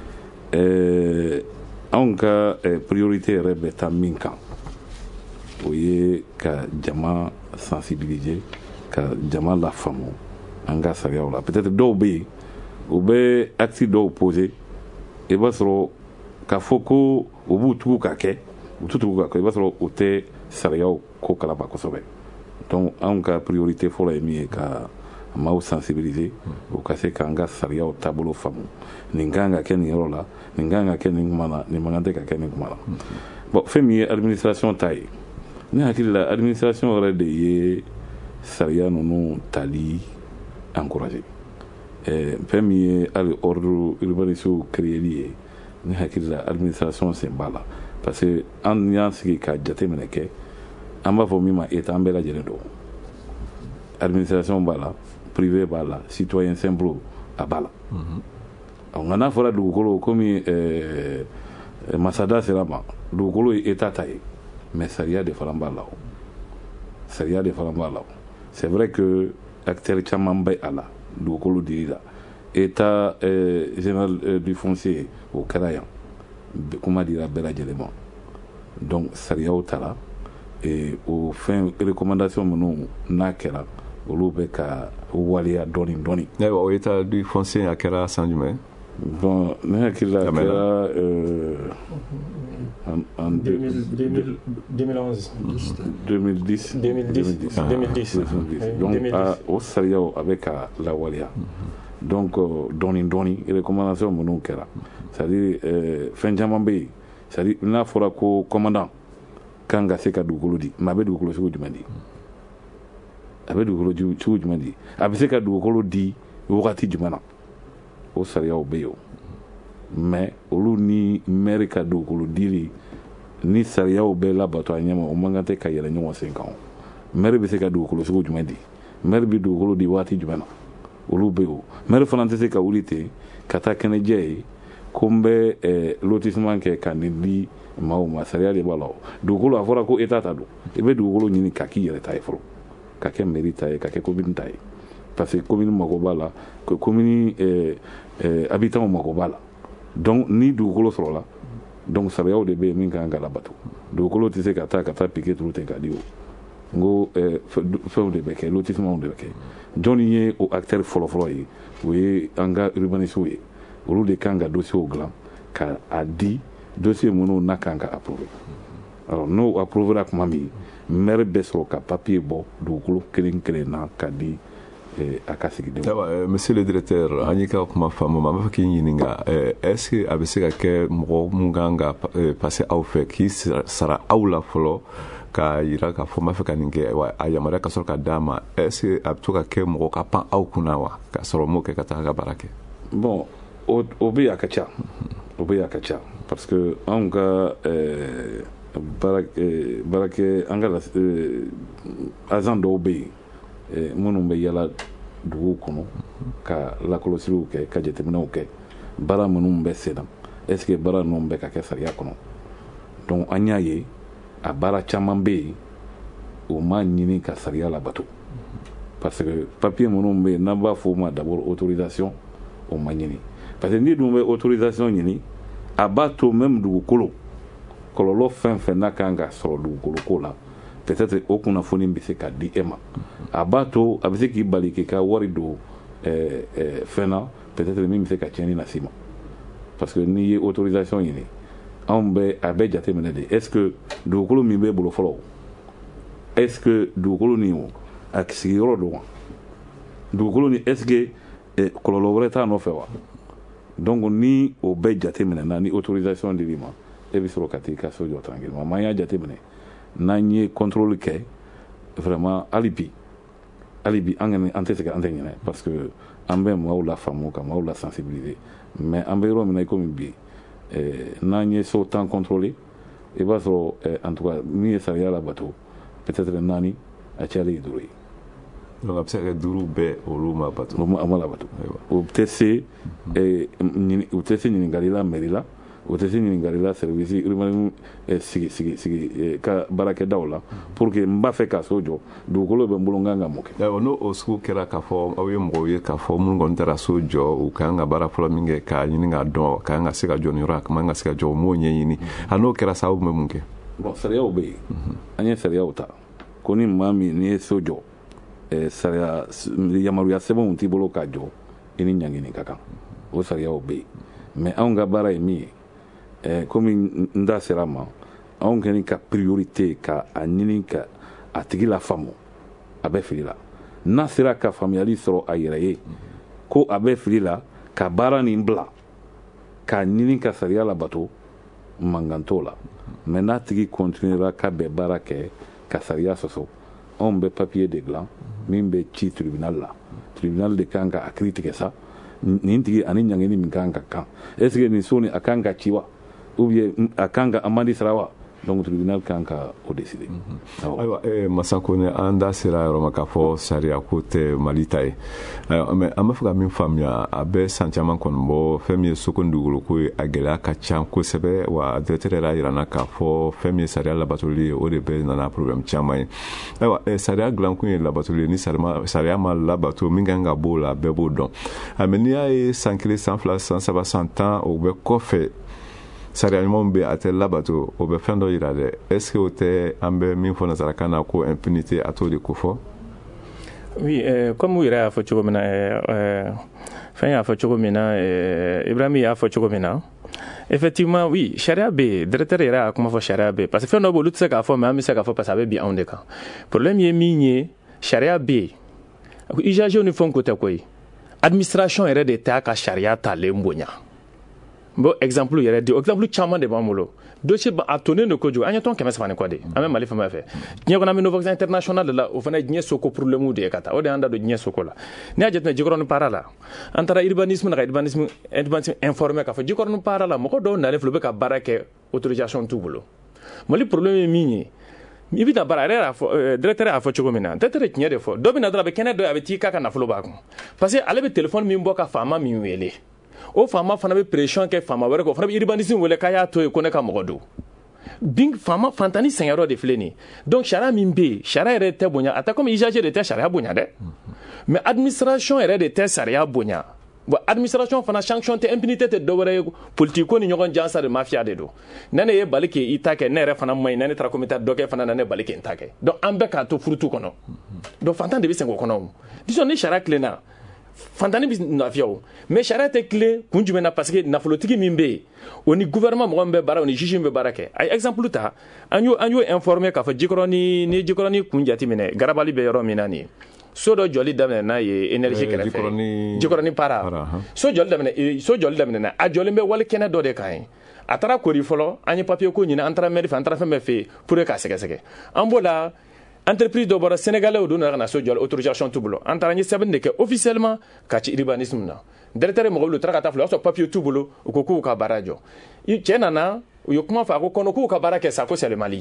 anw ka priorité yɛrɛ bɛ taa min kan o ye ka jama sensibiliser ka jama lafaamu an ka sariyaw la peut-être dɔw bɛ yen u bɛ acte dɔw poser i b'a sɔrɔ k'a fɔ ko u b'u tugu ka kɛ u t'u tugu ka kɛ i b'a sɔrɔ u tɛ sariyaw ko kalama kosɛbɛ. Donc anw ka priorité fɔlɔ ye min ye ka maaw sensibiliser u ka se k'an ka sariyaw taabolo faamu nin kan ka kɛ nin yɔrɔ la nin kan ka kɛ nin kuma na nin man tɛ ka kɛ nin kuma la bon fɛn min ye administration ta ye ne hakili la administration yɛrɛ de ye sariya ninnu tali encourager fɛn min ye hali ordre urbanisme créeli ye ne hakili la administration sen b'a la parce que an y'an sigi ka jateminɛ kɛ an b'a fɔ min ma État an bɛɛ lajɛlen don administration b'a la privé b'a la citoyen simple a b'a la nka n'a fɔra dugukolo komi masada sera ma dugukolo ye État ta ye mais sariya de fana b'a la sariya de fana b'a la c'est vrai que acteur caman bɛ a la dugukolo dili la État général du foncier o kɛra yan kuma dira bɛɛ lajɛlen ma donc sariyaw ta la o fɛn recommandation minnu n'a kɛra olu bɛ ka waleya dɔɔni dɔɔni. Ayiwa o État du foncier a kɛra san jumɛn? Bon ne hakili la a kɛra en 2011 2010 donc o sariyaw a bɛ ka lawaleya donc dɔɔni dɔɔni recommandation minnu kɛra c'est à dire fɛn caman bɛ yen c'est à dire n'a fɔra ko commandant kan ka se ka dugukolo di mais a bɛ dugukolo sugu jumɛn di a bɛ dugukolo sugu jumɛn di a bɛ se ka dugukolo di wagati jumɛn na o sariyaw bɛ yen o mais olu ni maire ka dugukolo dili ni sariyaw bɛɛ labato a ɲɛma o man kan tɛ ka yɛlɛ ɲɔgɔn sen kan maire bɛ se ka dugukolo sugu jumɛn di maire bɛ dugukolo di wagati jumɛn na olu bɛ yen o maire fana tɛ se ka wuli ten ka taa kɛnɛjɛ ye ko n bɛ lotissement kɛ ka nin di maaw ma sariya de b'a la dugukolo a fɔra ko État ta don i bɛ dugukolo ɲini k'a k'i yɛrɛ ta ye fɔlɔ ka kɛ mairie ta ye ka kɛ commune ta ye parce que commune mago b'a la commune habitants mago b'a la donc ni dugukolo sɔrɔla donc sariyaw de bɛ yen min kan ka labato dugukolo tɛ se ka taa piquet turu ten ka di o n ko fɛnw de bɛ kɛ lotissement de bɛ kɛ jɔnni ye o acteur fɔlɔfɔlɔ ye o ye an ka urbanistes ye olu de kan ka dossiers dilan ka a di dossier minnu n'a kan ka approuver alors n'o approuvera tuma min maire bɛ sɔrɔ ka papier bɔ dugukolo kelen kelen na ka di a ka sigidenw. Ayiwa monsieur le directeur an y'i ka kuma faamu ma n b'a fɛ k'i ɲininka est-ce que a bɛ se ka kɛ mɔgɔ mun kan ka passer aw fɛ k'i sara aw la fɔlɔ k'a yira k'a fɔ n b'a fɛ ka nin kɛ wa a yamaruya ka sɔrɔ ka d'a ma est-ce que a bɛ to ka kɛ mɔgɔ ka pan aw kunna wa k'a sɔrɔ m'o kɛ ka taa ka baara kɛ? Bon o bɛ yen a ka ca o bɛ yen a ka ca parce que anw ka baarakɛ an ka agent dɔw bɛ yen minnu bɛ yala duguw kɔnɔ ka lakɔlɔsiliw kɛ ka jateminɛw kɛ baara minnu bɛ sen na est-ce que baara ninnu bɛ ka kɛ sariya kɔnɔ donc an y'a ye a baara caman bɛ yen o ma ɲini ka sariya labato parce que papier minnu bɛ yen n'an b'a fɔ o ma d'abord autorisation o ma ɲini parce que n'i dun bɛ autorisation ɲini a b'a to même dugukolo kɔlɔlɔ fɛn fɛn n'a kan ka sɔrɔ dugukolo ko la peut-être o kunnafoni bɛ se ka di e ma a b'a to a bɛ se k'i bali k'i ka wari don fɛn na peut-être min bɛ se ka tiɲɛni lase ma parce que n'i ye autorisation ɲini anw bɛ a bɛ jateminɛ de est-ce que dugukolo min b'e bolo fɔlɔ est-ce que dugukolo nin a sigiyɔrɔ don wa dugukolo nin est-ce que kɔlɔlɔ wɛrɛ t'a nɔfɛ wa donc ni o bɛɛ jateminɛna ni autorisation dir'i ma e bɛ sɔrɔ ka t'i ka so jɔ tranquillement m'an y'a jateminɛ n'an ye contrôle kɛ vraiment hali bi an tɛ se ka an tɛ ɲinɛ parce que an bɛ maaw la faamu ka maaw la sensibiliser mais an bɛ yɔrɔ min na i komi bi n'an ye so tan contrôler i b'a sɔrɔ en tout cas min ye sariya labato peut-être 4 a cayalen ye 5 ye donc a bɛ se ka kɛ 5 bɛɛ olu ma bato a ma labato o tɛ se ɲininkali la mairie la o tɛ se ɲininkali la service urbanisme sigi ka baarakɛdaw la pour que n b'a fɛ ka so jɔ dugukolo bɛ n bolo n kan ka mun kɛ n'o o sugu kɛra k'a fɔ aw ye mɔgɔw ye k'a fɔ minnu kɔni taara so jɔ u ka kan ka baara fɔlɔ min kɛ k'a ɲini k'a dɔn ka kan ka se ka jɔ nin yɔrɔ a ka kan ka se ka jɔ o m'o ɲɛɲini a n'o kɛra sa aw bɛ mun kɛ bon sariyaw bɛ yen an ye sariyaw ta ko ni maa min n'i ye so jɔ sariya yamaruya sɛbɛnw t'i bolo k'a jɔ i ni ɲangini ka kan o sariyaw bɛ yen mais anw ka baara ye min ye komi n da sera ma anw kɛni ka priorité ka a ɲini ka a tigi la faamu a bɛ fili la n'a sera ka faamuyali sɔrɔ a yɛrɛ ye ko a bɛ fili la ka baara nin bila k'a ɲini ka sariya labato mankan t'o la mais n'a tigi continuera k'a bɛ baara kɛ ka sariya sɔsɔ anw bɛ papier de dilan min bɛ ci tribunal la tribunal de kan ka a kiiri tigɛ sa nin tigi ani ɲangini min kan ka kan est ce que nin so ni a kan ka ci wa ou bien a kan ka amandi sara wa donc tribunal kan ka o décider ayiwa Massa Kone an da sera yɔrɔ ma k'a fɔ sariya ko tɛ Mali ta ye mais an b'a fɛ ka min faamuya a bɛ san caman kɔni bɔ fɛn min ye soko ni dugukolo ko ye a gɛlɛya ka ca kosɛbɛ wa directeur yɛrɛ y'a jira n na k'a fɔ fɛn min ye sariya labatoli ye o de bɛ nana problème caman ye ayiwa sariya dilankun ye labatoli ye ni sariya ma labato min kan ka b'o la bɛɛ b'o dɔn mais n'i y'a ye san 1 san 2 san 3 san 10 o bɛ kɔfɛ sariya ɲumanw bɛ a tɛ labato o bɛ fɛn dɔ yira dɛ est ce que o tɛ an bɛ min fɔ nazarakan na ko impunité a t'o de ko fɔ oui comme u yɛrɛ y'a fɔ cogo min na fɛn y'a fɔ cogo min na Ibrahim y'a fɔ cogo min na effectivement oui sariya bɛ yen directeur yɛrɛ y'a kuma fɔ sariya bɛ yen parce que fɛn dɔ bɛ olu tɛ se k'a fɔ mais an bɛ se k'a fɔ parce que a bɛ bin anw de kan problème ye min ye sariya bɛ yen usagers ni fɛnw ko tɛ koyi administration yɛrɛ de t'a ka sariya talen bonya bon exemple yɛrɛ di exemple caman de b'an bolo dossier a tonnen de kojugu an ye tɔn 300 ni kɔ de an bɛ Mali fɛn fɛ diɲɛ kɔnɔ an bɛ Novox International de la o fana ye diɲɛ soko problème de ye ka taa o de y'an da don diɲɛ soko la n'i y'a jateminɛ Jikɔrɔni para la an taara urbanisme na ka urbanisme informé k'a fɔ Jikɔrɔni para la mɔgɔ dɔw nalen filɛ u bɛ ka baara kɛ autorisation t'u bolo Mali problème ye min ye i bɛ na baara yɛrɛ y'a fɔ directeur y'a fɔ cogo min na directeur tiɲɛ de fɔ dɔ bɛ na dɔrɔn a bɛ kɛnɛ dɔ a bɛ t'i k'a ka nafolo b'a kun parce que ale bɛ téléphone min bɔ ka faama min wele o faama fana bɛ pression kɛ faama wɛrɛ kɔ o fana bɛ urbanisme wele k'a y'a to yen ko ne ka mɔgɔ don bin faama fantani sɛŋɛrɛ de filɛ nin ye donc sariya min bɛ yen sariya yɛrɛ tɛ bonya a tɛ comme usager de tɛ sariya bonya dɛ mais administration yɛrɛ de tɛ sariya bonya bon administration fana sanction tɛ impunité tɛ dɔwɛrɛ ye politique ko ni ɲɔgɔn jansa de mafia de don ne ne ye bali kɛ i ta kɛ ne yɛrɛ fana maɲi ne ne taara comité dɔ kɛ fana na ne bali kɛ n ta kɛ donc an bɛɛ k'a to furutu kɔnɔ donc fantan de bɛ sɛgɛn o kɔnɔ disons ni sariya tilenna fantani bɛ lafiya o mais sariya tɛ tilen kun jumɛn na parce que nafolotigi min bɛ yen o ni gouvernement mɔgɔ min bɛ baara o ni juge min bɛ baara kɛ a ye exemple ta an y'o informé k'a fɔ Jikɔrɔni kun jateminɛ garabali bɛ yɔrɔ min na nin ye so dɔ jɔli daminɛ n'a ye énergie kɛrɛfɛ Jikɔrɔni para so jɔli daminɛ na a jɔlen bɛ wali kɛnɛ dɔ de kan ye a taara kori fɔlɔ an ye papier ko ɲini an taara mairie fɛ an taara fɛn bɛɛ fɛ yen pour k'a sɛgɛsɛgɛ an b'o la entreprise dɔ bɔra sénégalais o don nana ka na so jɔli autorisation t'u bolo an taara n ye sɛbɛnni de kɛ officiellement ka ci urbanisme na directeur mɔgɔ bolo u taara ka taa filɛ o y'a sɔrɔ papier t'u bolo u ko k'u ka baara jɔ cɛ nana u ye kuma fɔ a ko kɔnɔ k'u ka baara kɛ sa ko c'est le Mali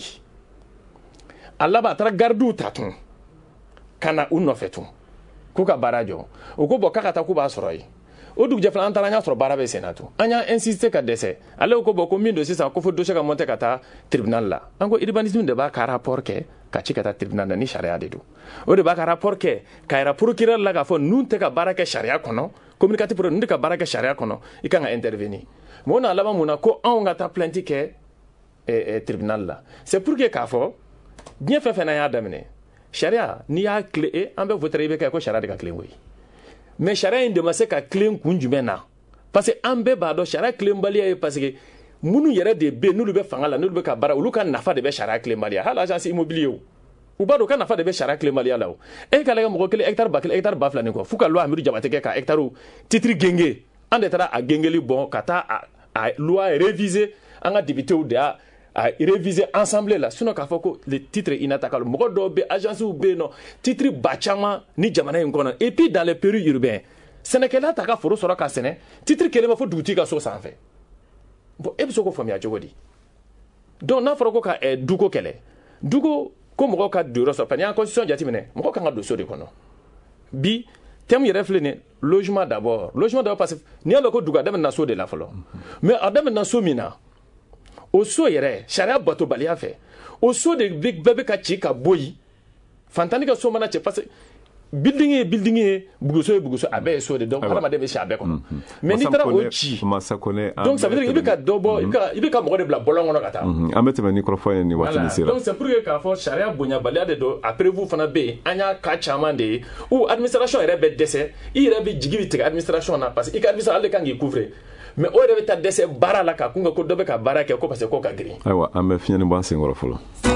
a laban a taara gardiw ta tun ka na u nɔfɛ tun k'u ka baara jɔ u ko bon k'a ka taa k'u b'a sɔrɔ yen o dugujɛ fana an taara an y'a sɔrɔ baara bɛ sen na tun an y'a insister ka dɛsɛ ale ko bon ko min don sisan ko fo dossier ka monter ka taa tribunal la an ko urbanisme de b'a ka rapport kɛ ka ci ka taa tribunal la ni sariya de don o de b'a ka rapport kɛ ka yira procureur la k'a fɔ ninnu tɛ ka baara kɛ sariya kɔnɔ communicatif pro ninnu tɛ ka baara kɛ sariya kɔnɔ i kan ka intervenir mais o n'a laban mun na ko anw ka taa plainte kɛ tribunal la c'est pour que k'a fɔ diɲɛ fɛn fɛn na y'a daminɛ sariya n'i y'a tile an bɛ voter i bɛ kɛ ko sariya de ka tilen koyi mais sariya in de ma se ka tilen kun jumɛn na parce que an bɛɛ b'a dɔn sariya tilenbaliya ye parce que minnu yɛrɛ de bɛ n'olu bɛ fanga la n'olu bɛ ka baara olu ka nafa de bɛ sariya tilenbaliya hali agence immobilier u b'a dɔn ka nafa de bɛ sariya tilenbaliya la o e ka lajɛ mɔgɔ kelen hectare ba kelen hectare ba fila nin kɔ f'u ka loi Amidu Jabate kɛ ka hectare titre genge an de taara a gengeli bɔn ka taa a loi réviser an ka députés de y'a réviser ensemble la sinon k'a fɔ ko le titre inattaquable mɔgɔ dɔw bɛ agence bɛ yen nɔ titre ba caman ni jamana in kɔnɔ et puis dans les périurbains sɛnɛkɛla ta ka foro sɔrɔ ka sɛnɛ titre kelen ma fɔ dugutigi ka so sanfɛ bon e bɛ se k'o faamuya cogo di donc n'a fɔra ko ka duko kɛlɛ duko ko mɔgɔw ka don yɔrɔ sɔrɔ parce que n'i y'a constitution jateminɛ mɔgɔw kan ka don so de kɔnɔ bi thème yɛrɛ filɛ nin logement d'abord parce que n'i y'a mɛn ko dugu a daminɛna so de la fɔlɔ mais a daminɛna so min na o so yɛrɛ sariya batobaliya fɛ o so de bɛɛ bɛ ka ci ka bɔ yen fantani ka so mana cɛ parce que building ye buguso ye buguso a bɛɛ ye so de donc hadamaden bɛ si a bɛɛ kɔnɔ mais n'i taara o ci donc ça veut dire i bɛ ka dɔ bɔ i bɛ ka mɔgɔ de bila bɔlɔn kɔnɔ ka taa an bɛ tɛmɛ ni kɔrɔfɔ ye ni waati min sera donc c'est pour que k'a fɔ sariya bonyabaliya de don a prévu fana bɛ yen an y'a cas caman de ye ou administration yɛrɛ bɛ dɛsɛ i yɛrɛ bɛ jigi bɛ tigɛ administration na parce que i ka administration ale kan k'i couvrir mais o yɛrɛ bɛ taa dɛsɛ baara la ka kun ko dɔ bɛ ka baara kɛ ko parce que ko ka girin ayiwa an bɛ fiɲɛni bɔ an senkɔrɔ fɔlɔ.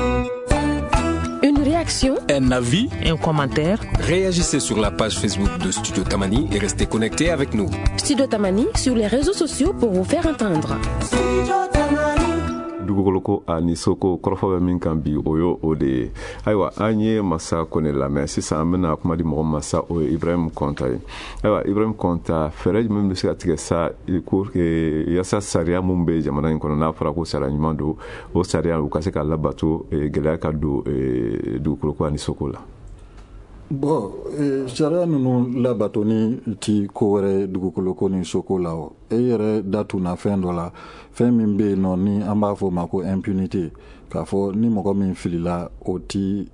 Une réaction, un avis, un commentaire. Réagissez sur la page Facebook de Studio Tamani et restez connectés avec nous. Studio Tamani sur les réseaux sociaux pour vous faire entendre. dugukolo ko ani soko kɔrɔfɔ bɛ min kan bi o yo o de ye ayiwa an ye masa kone lamɛn sisan an bɛna kuma di mɔgɔ masa o ye Ibrahim Kɔnta ye ayiwa Ibrahim Kɔnta fɛɛrɛ jumɛn bɛ se ka tigɛ sa yasa sariya mun bɛ jamana in kɔnɔ n'a fɔra ko sariya ɲuman don o sariya u ka se ka labato gɛlɛya ka don dugukolo ko ani soko la. Bon, sariya ninnu labatoni ti ko wɛrɛ dugukolo ko ni soko la o e yɛrɛ da tunna fɛn dɔ la fɛn min bɛ yen nɔ ni an b'a fɔ o ma ko impunité k'a fɔ ni mɔgɔ min filila o ti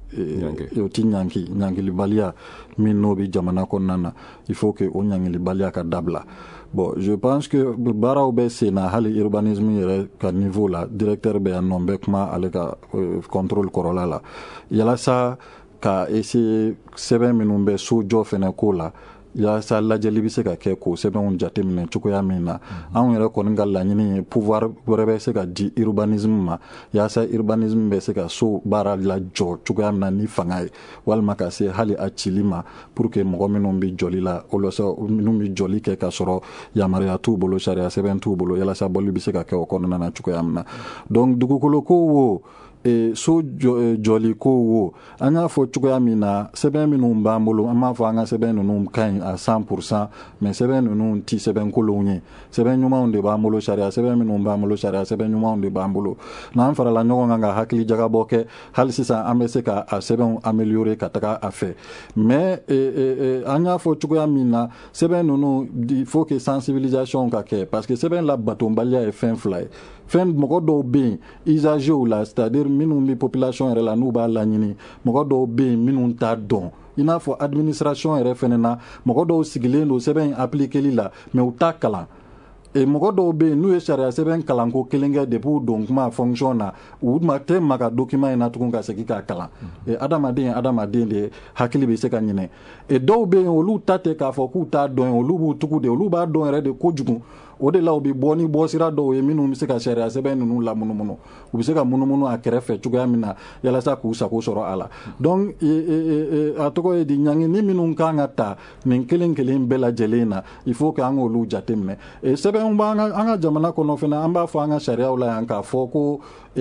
ɲankilibaliya min n'o bɛ jamana kɔnɔna na il faut que o ɲankilibaliya ka dabila. Bon, je pense que baaraw bɛ sen na hali urbanisme yɛrɛ ka niveau la directeur bɛ yan nɔ n bɛ kuma ale ka contrôle kɔrɔla la yalasa ka essayer sɛbɛn minnu bɛ so jɔ fɛnɛ ko la yaasa lajɛli bɛ se ka kɛ k'o sɛbɛnw jateminɛ cogoya min na anw yɛrɛ kɔni ka laɲini ye pouvoir wɛrɛ bɛ se ka di urbanisme ma yaasa urbanisme bɛ se ka so baara la jɔ cogoya min na ni fanga ye walima ka se hali a cili ma pour que mɔgɔ minnu bɛ jɔli la minnu bɛ jɔli kɛ ka sɔrɔ yamaruya t'u bolo sariya sɛbɛn t'u bolo yalasa bɔli bɛ se ka kɛ o kɔnɔna na cogoya min na donc dugukolo ko wo so jɔli ko wo an y'a fɔ cogoya min na sɛbɛn minnu b'an bolo an b'a fɔ an ka sɛbɛn ninnu ka ɲi à 100% mais sɛbɛn ninnu ti sɛbɛn kolonw ye sɛbɛn ɲumanw de b'an bolo sariya sɛbɛn minnu b'an bolo sariya sɛbɛn ɲumanw de b'an bolo n'an farala ɲɔgɔn kan ka hakili jagabɔ kɛ hali sisan an bɛ se ka a sɛbɛnw améliorer ka taga a fɛ mais an y'a fɔ cogoya min na sɛbɛn ninnu il faut que sensibilisation ka kɛ parce que sɛbɛn labatonbaliya ye fɛn fila ye fɛn mɔgɔ dɔw bɛ yen usagers la c'est-à-dire minnu bɛ population yɛrɛ la n'u b'a laɲini mɔgɔ dɔw bɛ yen minnu t'a dɔn i n'a fɔ administration yɛrɛ fɛnɛ na mɔgɔ dɔw sigilen don sɛbɛn appliqueli la mais u t'a kalan mɔgɔ dɔw bɛ yen n'u ye sariya sɛbɛn kalanko kelen kɛ depuis u don kuma fonction na u ma tɛ maga document in na tugun ka segin k'a kalan adamaden ye adamaden de hakili bɛ se ka ɲinɛ dɔw bɛ yen olu ta tɛ k'a fɔ k'u t'a dɔn olu b'u tugu de olu b'a dɔn yɛrɛ de kojugu o de la u bɛ bɔ ni bɔsira dɔw ye minnu bɛ se ka sariya sɛbɛn ninnu lamunumunu u bɛ se ka munumunu a kɛrɛfɛ cogoya min na yalasa k'u sago sɔrɔ a la donc a tɔgɔ ye di ɲangini minnu kan ka ta nin kelen kelen bɛɛ lajɛlen na il faut que an k'olu jateminɛ sɛbɛnw b'an ka jamana kɔnɔ fana an b'a fɔ an ka sariyaw la yan k'a fɔ ko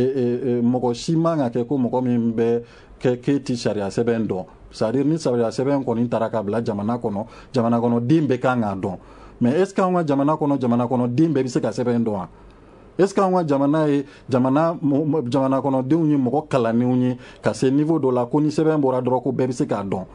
mɔgɔ si man ka kɛ ko mɔgɔ min bɛ k'e ti sariya sɛbɛn dɔn c'est-à-dire ni sariya sɛbɛn kɔni taara ka bila jamana kɔnɔ den bɛɛ kan k'a dɔn mais est-ce que an ka jamana kɔnɔ den bɛɛ bɛ se ka sɛbɛn dɔn wa est-ce que an ka jamana ye jamana kɔnɔdenw ye mɔgɔ kalannenw ye ka se niveau dɔ la ko ni sɛbɛn bɔra dɔrɔn ko bɛɛ bɛ se k'a dɔn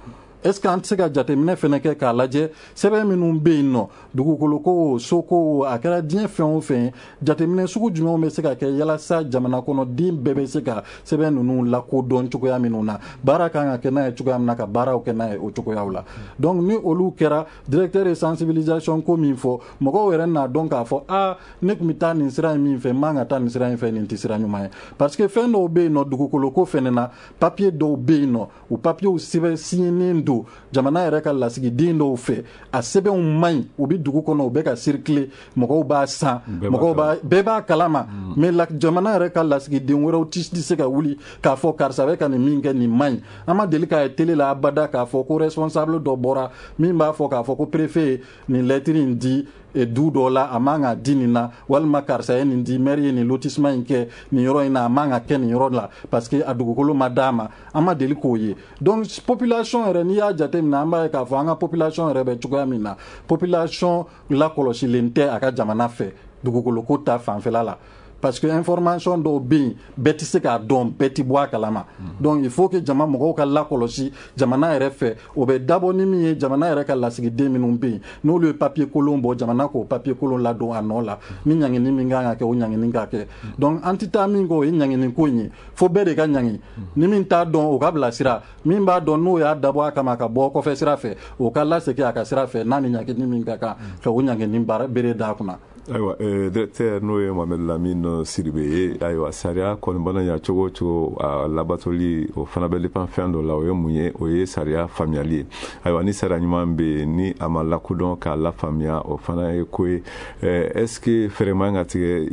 est-ce que an tɛ se ka jateminɛ fɛnɛ kɛ k'a lajɛ sɛbɛn minnu bɛ yen nɔ dugukolo ko soko a kɛra diɲɛ fɛn o fɛn jateminɛ sugu jumɛnw bɛ se ka kɛ yalasa jamana kɔnɔ den bɛɛ bɛ se ka sɛbɛn ninnu lakodɔn cogoya minnu na baara kan ka kɛ n'a ye cogoya min na ka baaraw kɛ n'a ye o cogoyaw la donc ni olu kɛra directeur de sensibilisation ko min fɔ mɔgɔw yɛrɛ n'a dɔn k'a fɔ ne tun bɛ taa nin sira in min fɛ n man ka taa nin sira in fɛ nin tɛ sira ɲuman ye parce que fɛn dɔw bɛ yen nɔ dugukolo ko fɛnɛ na papier dɔw bɛ yen nɔ o papiew sɛbɛn signenen don jamana yɛrɛ ka lasigiden dɔw fɛ a sɛbɛnw man ɲi u bɛ dugu kɔnɔ u bɛ ka circuler mɔgɔw b'a san bɛɛ b'a kalama mais jamana yɛrɛ ka lasigiden wɛrɛw tɛ se ka wuli k'a fɔ karisa bɛ ka nin min kɛ nin man ɲi an ma deli k'a ye télé la abada k'a fɔ ko responsable dɔ bɔra min b'a fɔ k'a fɔ ko préfet ye nin lettre in di du dɔ la a man ka di nin na walima karisa ye nin di maire ye nin lotissement in kɛ nin yɔrɔ in na a man ka kɛ nin yɔrɔ la parce que a dugukolo ma d'a ma an ma deli k'o ye donc population yɛrɛ n'i y'a jateminɛ an b'a ye k'a fɔ an ka population yɛrɛ bɛ cogoya min na population lakɔlɔsilen tɛ a ka jamana fɛ dugukolo ko ta fanfɛla la parce que information dɔw bɛ yen bɛɛ tɛ se k'a dɔn bɛɛ tɛ bɔ a kalama donc il faut que jama mɔgɔw ka lakɔlɔsi jamana yɛrɛ fɛ o bɛ dabɔ ni min ye jamana yɛrɛ ka lasigiden minnu bɛ yen n'olu ye papier kolon bɔ jamana k'o papier kolon ladon a nɔ la ni ɲangini min kan ka kɛ o ɲangini ka kɛ donc an tɛ taa min kɔ o ye ɲangini ko in ye fo bɛɛ de ka ɲangi ni min t'a dɔn o ka bila sira min b'a dɔn n'o y'a dabɔ a kama ka bɔ kɔfɛ sira fɛ o ka lasegin a ka sira fɛ n'a ni ɲangini min ka kan ka o ɲangini bere d'a kunna. Ayiwa directeur n'o ye Mohamed Lamine Sidibe ye ayiwa sariya kɔnibana ya cogo o cogo a labatoli o fana bɛ dépend fɛn dɔ la o ye mun ye o ye sariya faamuyali ye ayiwa ni sariya ɲuman bɛ yen ni a ma lakodɔn k'a lafaamuya o fana ye ko ye est ce que fɛɛrɛ man ka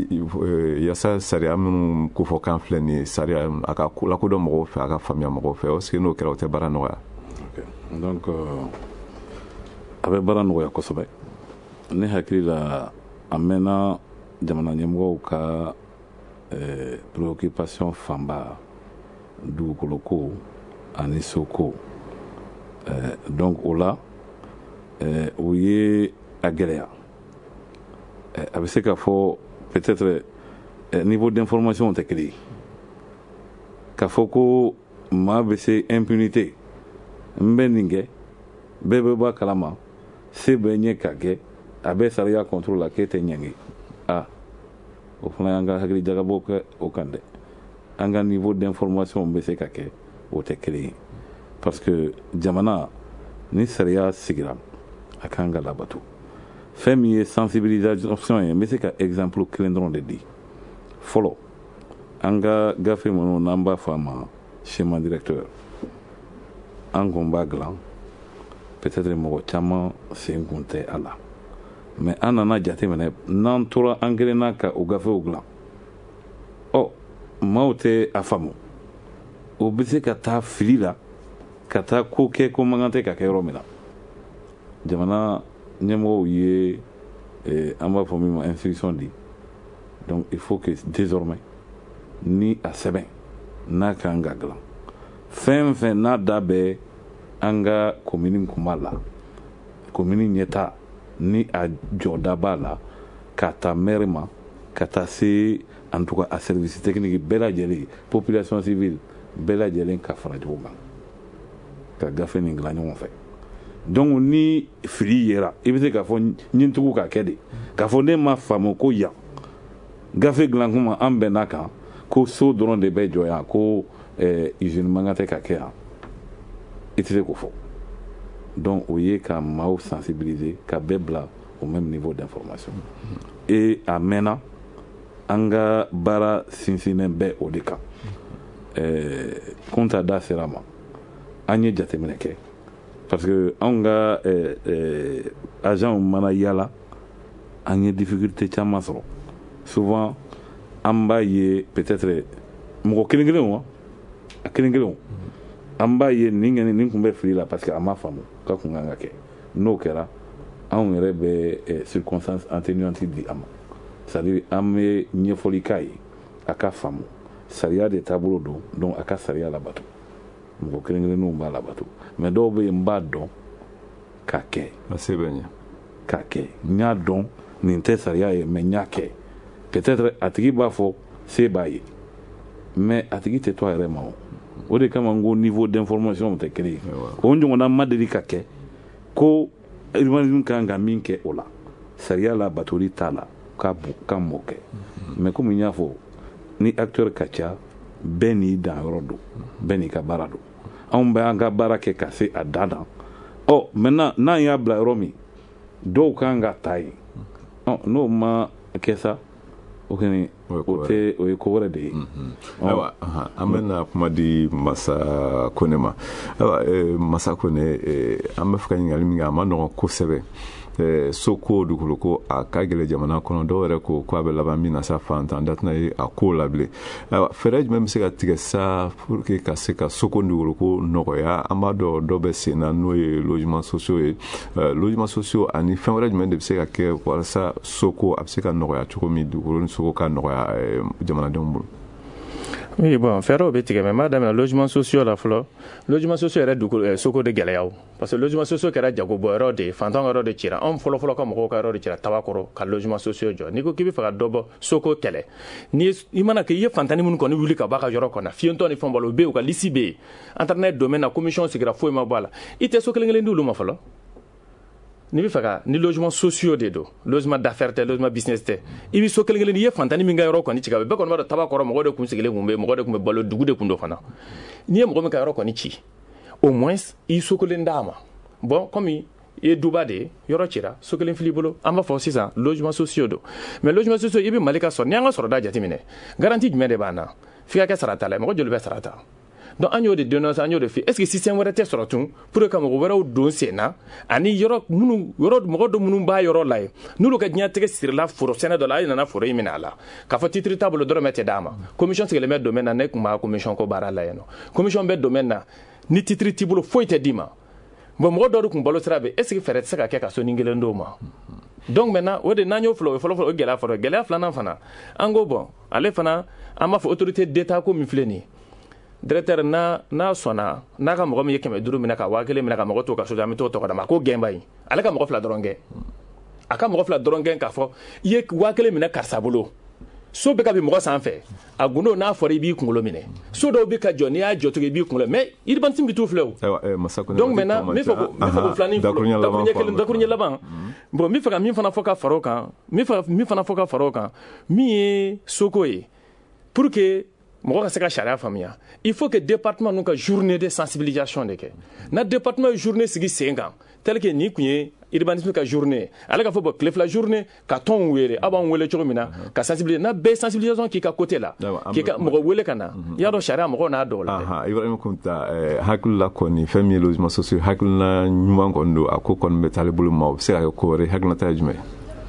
tigɛ yaasa sariya minnu kofɔ kan filɛ nin ye sariya a ka lakodɔn mɔgɔw fɛ a ka faamuya mɔgɔw fɛ est ce que n'o kɛra o tɛ baara nɔgɔya. donc a bɛ baara nɔgɔya kosɛbɛ ne hakili la a mɛnna jamana ɲɛmɔgɔw ka préoccupation fanba dugukolo ko ani soko donc o la o ye a gɛlɛya a bɛ se ka fɔ peut-être niveau d'information tɛ kelen ye k'a fɔ ko maa bɛ se impunité n bɛ nin kɛ bɛɛ bɛ bɔ a kalama se bɛ ɲɛ ka kɛ a bɛ sariya contrôle la k'e tɛ ɲangi o fana y'an ka hakili jagabɔ kɛ o kan dɛ an ka niveau d'information bɛ se ka kɛ o tɛ kelen ye parce que jamana ni sariya sigira a kan ka labato fɛn min ye sensibilisation ye n bɛ se ka exemple kelen dɔrɔn de di fɔlɔ an ka gafe minnu n'an b'a fɔ a ma schéma directeur an kun b'a dilan peut-être mɔgɔ caman sen kun tɛ a la mais an nana jateminɛ n'an tora an kelenna ka o gafew dilan maaw tɛ a faamu o bɛ se ka taa fili la ka taa ko kɛ ko man kan tɛ ka kɛ yɔrɔ min na jamana ɲɛmɔgɔw ye an b'a fɔ min ma instruction di donc il faut que désormais ni a sɛbɛn n'a kan ka dilan fɛn fɛn n'a da bɛ an ka commune kunba la commune ɲɛta ni a jɔda b'a la ka taa maire ma ka taa se en tout cas a service technique bɛɛ lajɛlen population civile bɛɛ lajɛlen ka fara ɲɔgɔn kan ka gafe nin dilan ɲɔgɔn fɛ donc ni fili yera i bɛ se k'a fɔ ɲintugu ka kɛ de k'a fɔ ne ma faamu ko yan gafe dilan kuma an bɛnna kan ko so dɔrɔn de bɛ jɔ yan ko usine man kan tɛ ka kɛ yan i tɛ se k'o fɔ donc o ye ka maaw sensibiliser ka bɛɛ bila au même niveau d'information et a mɛnna an ka baara sinsinnen bɛ o de kan Kunta da sera ma an ye jateminɛ kɛ parce que anw ka agent mana yala an ye difficulté caman sɔrɔ souvent an b'a ye peut-être mɔgɔ kelen kelenw a kelen kelenw an b'a ye nin kun bɛ fili la parce que a ma faamu ka kun kan ka kɛ n'o kɛra anw yɛrɛ bɛ circonstance atténuante di a ma c'est-à-dire an bɛ ɲɛfɔli k'a ye a ka faamu sariya de taabolo don donc a ka sariya labato mɔgɔ kelen kelenw b'a labato mais dɔw bɛ yen n b'a dɔn k'a kɛ a se bɛ ɲɛ k'a kɛ n y'a dɔn nin tɛ sariya ye mais n y'a kɛ peut-être a tigi b'a fɔ se b'a ye mais a tigi tɛ to a yɛrɛ ma o o de kama n ko niveau d'information tɛ kelen ye o ɲɔgɔnna ma deli ka kɛ ko urbanisme kan ka min kɛ o la sariya la batoli t'a la ka mɔ kɛ mais comme n y'a fɔ ni acteur ka ca bɛɛ n'i dan yɔrɔ don bɛɛ n'i ka baara don anw bɛ an ka baara kɛ ka se a dan na maintenant n'an y'a bila yɔrɔ min dɔw kan ka taa yen n'o ma kɛ sa o kɔni o ye ko wɛrɛ de ye ayiwa an bɛna kuma di Masa Kone ma ayiwa Masa Kone an bɛ fɛ ka ɲininkali min kɛ a ma nɔgɔn kosɛbɛ so ko dugukolo ko a ka gɛlɛ jamana kɔnɔ dɔw yɛrɛ ko a bɛ laban min na sa fantan da tɛna ye a ko la bilen ayiwa fɛɛrɛ jumɛn bɛ se ka tigɛ sa pour que ka se ka so ko dugukolo ko nɔgɔya an b'a dɔn dɔ bɛ sen na n'o ye logement sociaux ye logement sociaux ani fɛn wɛrɛ jumɛn de bɛ se ka kɛ walasa so ko a bɛ se ka nɔgɔya cogo min dugukolo ni so ko ka nɔgɔya jamanadenw bolo. Oui, bon, fɛɛrɛw bɛ tigɛ mais n b'a daminɛ logement sociaux la fɔlɔ logement sociaux yɛrɛ soko de gɛlɛyaw parce que logement sociaux kɛra jagobɔyɔrɔ de ye fantanw ka yɔrɔ de cira anw fɔlɔfɔlɔ ka mɔgɔw ka yɔrɔ de cira tabakɔrɔ ka logement sociaux jɔ n'i ko k'i bɛ fɛ ka dɔ bɔ soko kɛlɛ i mana kɛ i ye fantani minnu kɔni wuli ka bɔ a ka yɔrɔ kɔnɔ fiyentɔ ni fɛn balo u bɛ yen u ka lisi bɛ yen an taara n'a ye domaine na commission sigira foyi ma bɔ a la i tɛ so kelen kelen di olu ma fɔlɔ n'i bɛ fɛ ka ni logement sociaux de don logement d'affaires tɛ logement business tɛ i bɛ so kelen kelen n'i ye fantani min ka yɔrɔ kɔni ci ka bɛɛ kɔni b'a dɔn tabakɔrɔ mɔgɔ de tun sigilen tun bɛ mɔgɔ de tun bɛ balo dugu de tun don fana n'i ye mɔgɔ min ka yɔrɔ kɔni ci au moins i so kelen d'a ma bon comme i ye duba de ye yɔrɔ cira so kelen fili bolo an b'a fɔ sisan logement sociaux don mais logement sociaux i bɛ Mali ka sɔrɔ n'i y'an ka sɔrɔda jateminɛ garantie jumɛn de b'an na f'i ka kɛ sarata la mɔgɔ joli bɛ sarata donc an y'o de dénoncer an y'o de fɔ est-ce que système wɛrɛ tɛ sɔrɔ tun pour que ka mɔgɔ wɛrɛw don sen na ani mɔgɔ dɔ minnu b'a yɔrɔ la ye n'olu ka diɲɛtigɛ sirila foro sɛnɛ dɔ la a nana foro in minɛ a la k'a fɔ titre t'a bolo dɔrɔmɛ tɛ d'a ma commission sigilen bɛ domaine na ne tun b'a commission ko baara la yen nɔ commission bɛ domaine na ni titre t'i bolo foyi tɛ d'i ma bon mɔgɔ dɔw de tun balo sira bɛ est ce que fɛɛrɛ tɛ se ka kɛ ka so ni kelen d'o ma donc maintenant o de n'an y'o fɔlɔ o gɛlɛya fɔlɔ gɛlɛya filanan fana an ko bon ale fana an b'a fɔ autorité d'état ko min filɛ nin ye directeur n'a sɔnna n'a ka mɔgɔ min ye 500 minɛ ka 1000 minɛ ka mɔgɔ to ka so an bɛ t'o tɔgɔ d'a ma ko gɛnba in ale ka mɔgɔ 2 dɔrɔn gɛn a ka mɔgɔ 2 dɔrɔn gɛn k'a fɔ i ye 1000 minɛ karisa bolo so bɛ ka bi mɔgɔ sanfɛ a gundo n'a fɔra i b'i kunkolo minɛ so dɔw bɛ ka jɔ n'i y'a jɔ tugun i b'i kunkolo mais urbanisme bɛ t'u filɛ o donc maintenant n bɛ fɛ ko filanin dakuruɲɛ laban bon n bɛ fɛ ka min fana fɔ ka fara o kan min ye soko ye pour que mɔgɔ ka se ka sariya faamuya il faut que département n'u ka journée de sensibilisation de kɛ na département ye journée sigi sen kan tel que nin kun ye urbanisme ka journée ale ka fɔ bɔ tile fila journée ka tɔnw wele aw b'an wele cogo min na ka sensibiliser na bɛɛ sensibilisation k'i ka côté la k'i ka mɔgɔ wele ka na i y'a dɔn sariya mɔgɔw n'a dɔw la Ibrahima Kunta hakilila kɔni fɛn min ye logement social hakilina ɲuman kɔni don a ko kɔni bɛ taale bolo ma o bɛ se ka kɛ ko wɛrɛ hakilinata ye jumɛn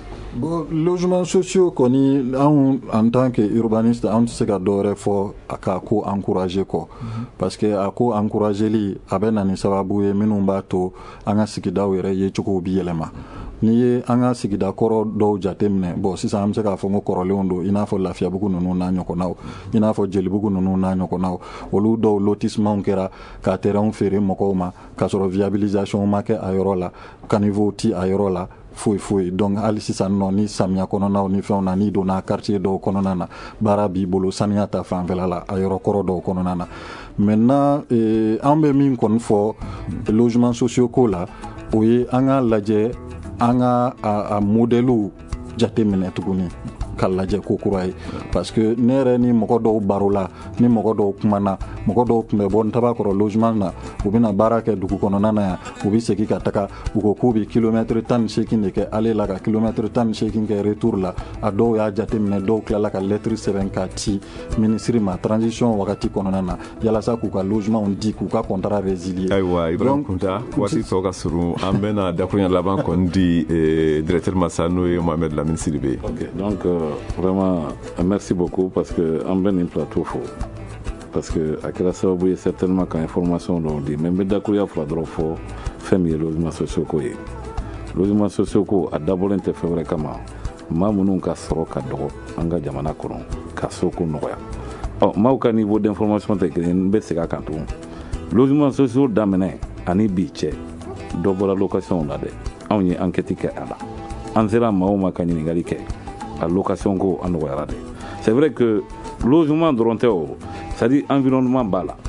bon logements sociaux kɔni anw en tant que urbaniste anw tɛ se ka dɔwɛrɛ fɔ a ka ko encourager kɔ parce que a ko encourageli a bɛ na ni sababu ye minnu b'a to an ka sigidaw yɛrɛ ye cogow bi yɛlɛma n'i ye an ka sigida kɔrɔ dɔw jate minɛ bon sisan an bɛ se k'a fɔ ko kɔrɔlenw don i n'a fɔ Lafiyabugu ninnu n'a ɲɔgɔnnaw i n'a fɔ Jelibugu ninnu n'a ɲɔgɔnnaw olu dɔw lotissement kɛra ka terrain feere mɔgɔw ma k'a sɔrɔ viabilisation ma kɛ a yɔrɔ la caniveau ti a yɔrɔ la foyi donc hali sisan nɔ ni samiya kɔnɔnaw ni fɛnw na n'i donna quartier dɔw kɔnɔna na baara b'i bolo saniya ta fanfɛla la a yɔrɔ kɔrɔ dɔw kɔnɔna na maintenant an bɛ min kɔni fɔ logement sociaux ko la o ye an ka lajɛ an ka a modèles jateminɛ tuguni ka lajɛ ko kura ye parce que ne yɛrɛ ni mɔgɔ dɔw baro la ni mɔgɔ dɔw kumana mɔgɔ dɔw tun bɛ bɔ Ntabakɔrɔ logement na u bɛna baara kɛ dugu kɔnɔna na yan u bɛ segin ka taga u ko k'u bɛ kilomètre 18 de kɛ aller la ka kilomètre 18 kɛ retour la a dɔw y'a jateminɛ dɔw tilala ka lettre sɛbɛn ka ci ministre ma transition wagati kɔnɔna na yalasa k'u ka logement di k'u ka contrat résilier ayiwa Ibrahima Kunta waati tɔ ka surun an bɛna dakuruɲɛ laban kɔni di directeur Masa n'o ye Mohamed Lamine Sidibé donc vraiment merci beaucoup parce que an bɛ nin plateau fo parce que a kɛra sababu ye certainement ka information dɔw di mais n bɛ dakuruya fila dɔrɔn fɔ fɛn min ye logement sociaux ko ye logement sociaux ko a dabɔlen tɛ fɛn wɛrɛ kama maa minnu ka sɔrɔ ka dɔgɔ an ka jamana kɔnɔ ka so ko nɔgɔya maaw ka niveau d'information tɛ kelen n bɛ segin a kan tugun logement sociaux daminɛ ani bi cɛ dɔ bɔra location la dɛ anw ye enquête kɛ a la an sera maaw ma ka ɲininkali kɛ a location ko a nɔgɔyara de c'est vrai que logement dɔrɔn tɛ o c'est à dire environnement b'a la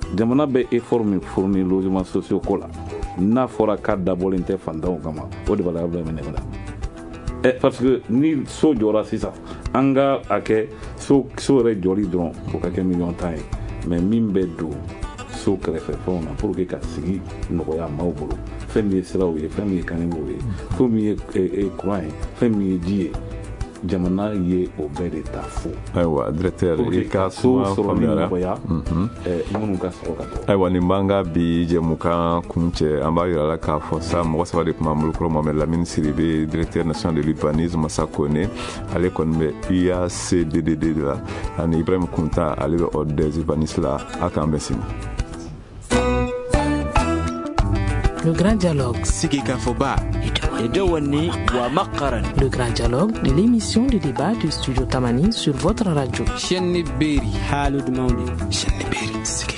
jamana bɛ effort min fourni logements sociaux ko la n'a fɔra k'a dabɔlen tɛ fantanw kama o de b'a la bɛ minɛ parce que ni so jɔra sisan an ka a kɛ so yɛrɛ jɔli dɔrɔn o ka kɛ miliyɔn 10 ye mais min bɛ don so kɛrɛfɛ fɛnw na pour que ka sigi nɔgɔya maaw bolo fɛn min ye siraw ye fɛn min ye kanimɛw ye fɛn min ye courant ye fɛn min ye ji ye jamana ye o bɛɛ de ta fo ayiwa directeur i ka so kuma sɔrɔli faamuyara nɔgɔya minnu ka sɔrɔ ka bɔ ayiwa nin b'an ka bi jɛmukan kun cɛ an b'a yira la k'a fɔ sa mɔgɔ saba de tun b'an bolo kɔrɔ Mohamed Lamine Siribe directeur national de l'urbanisme Massa Kone ale kɔni bɛ UACDDD de la ani Ibrahim Kunta ale bɛ ordre des urbanistes la a k'an bɛ sini. Le grand dialogue. Le grand dialogue de l'émission de débat du studio Tamani sur votre radio.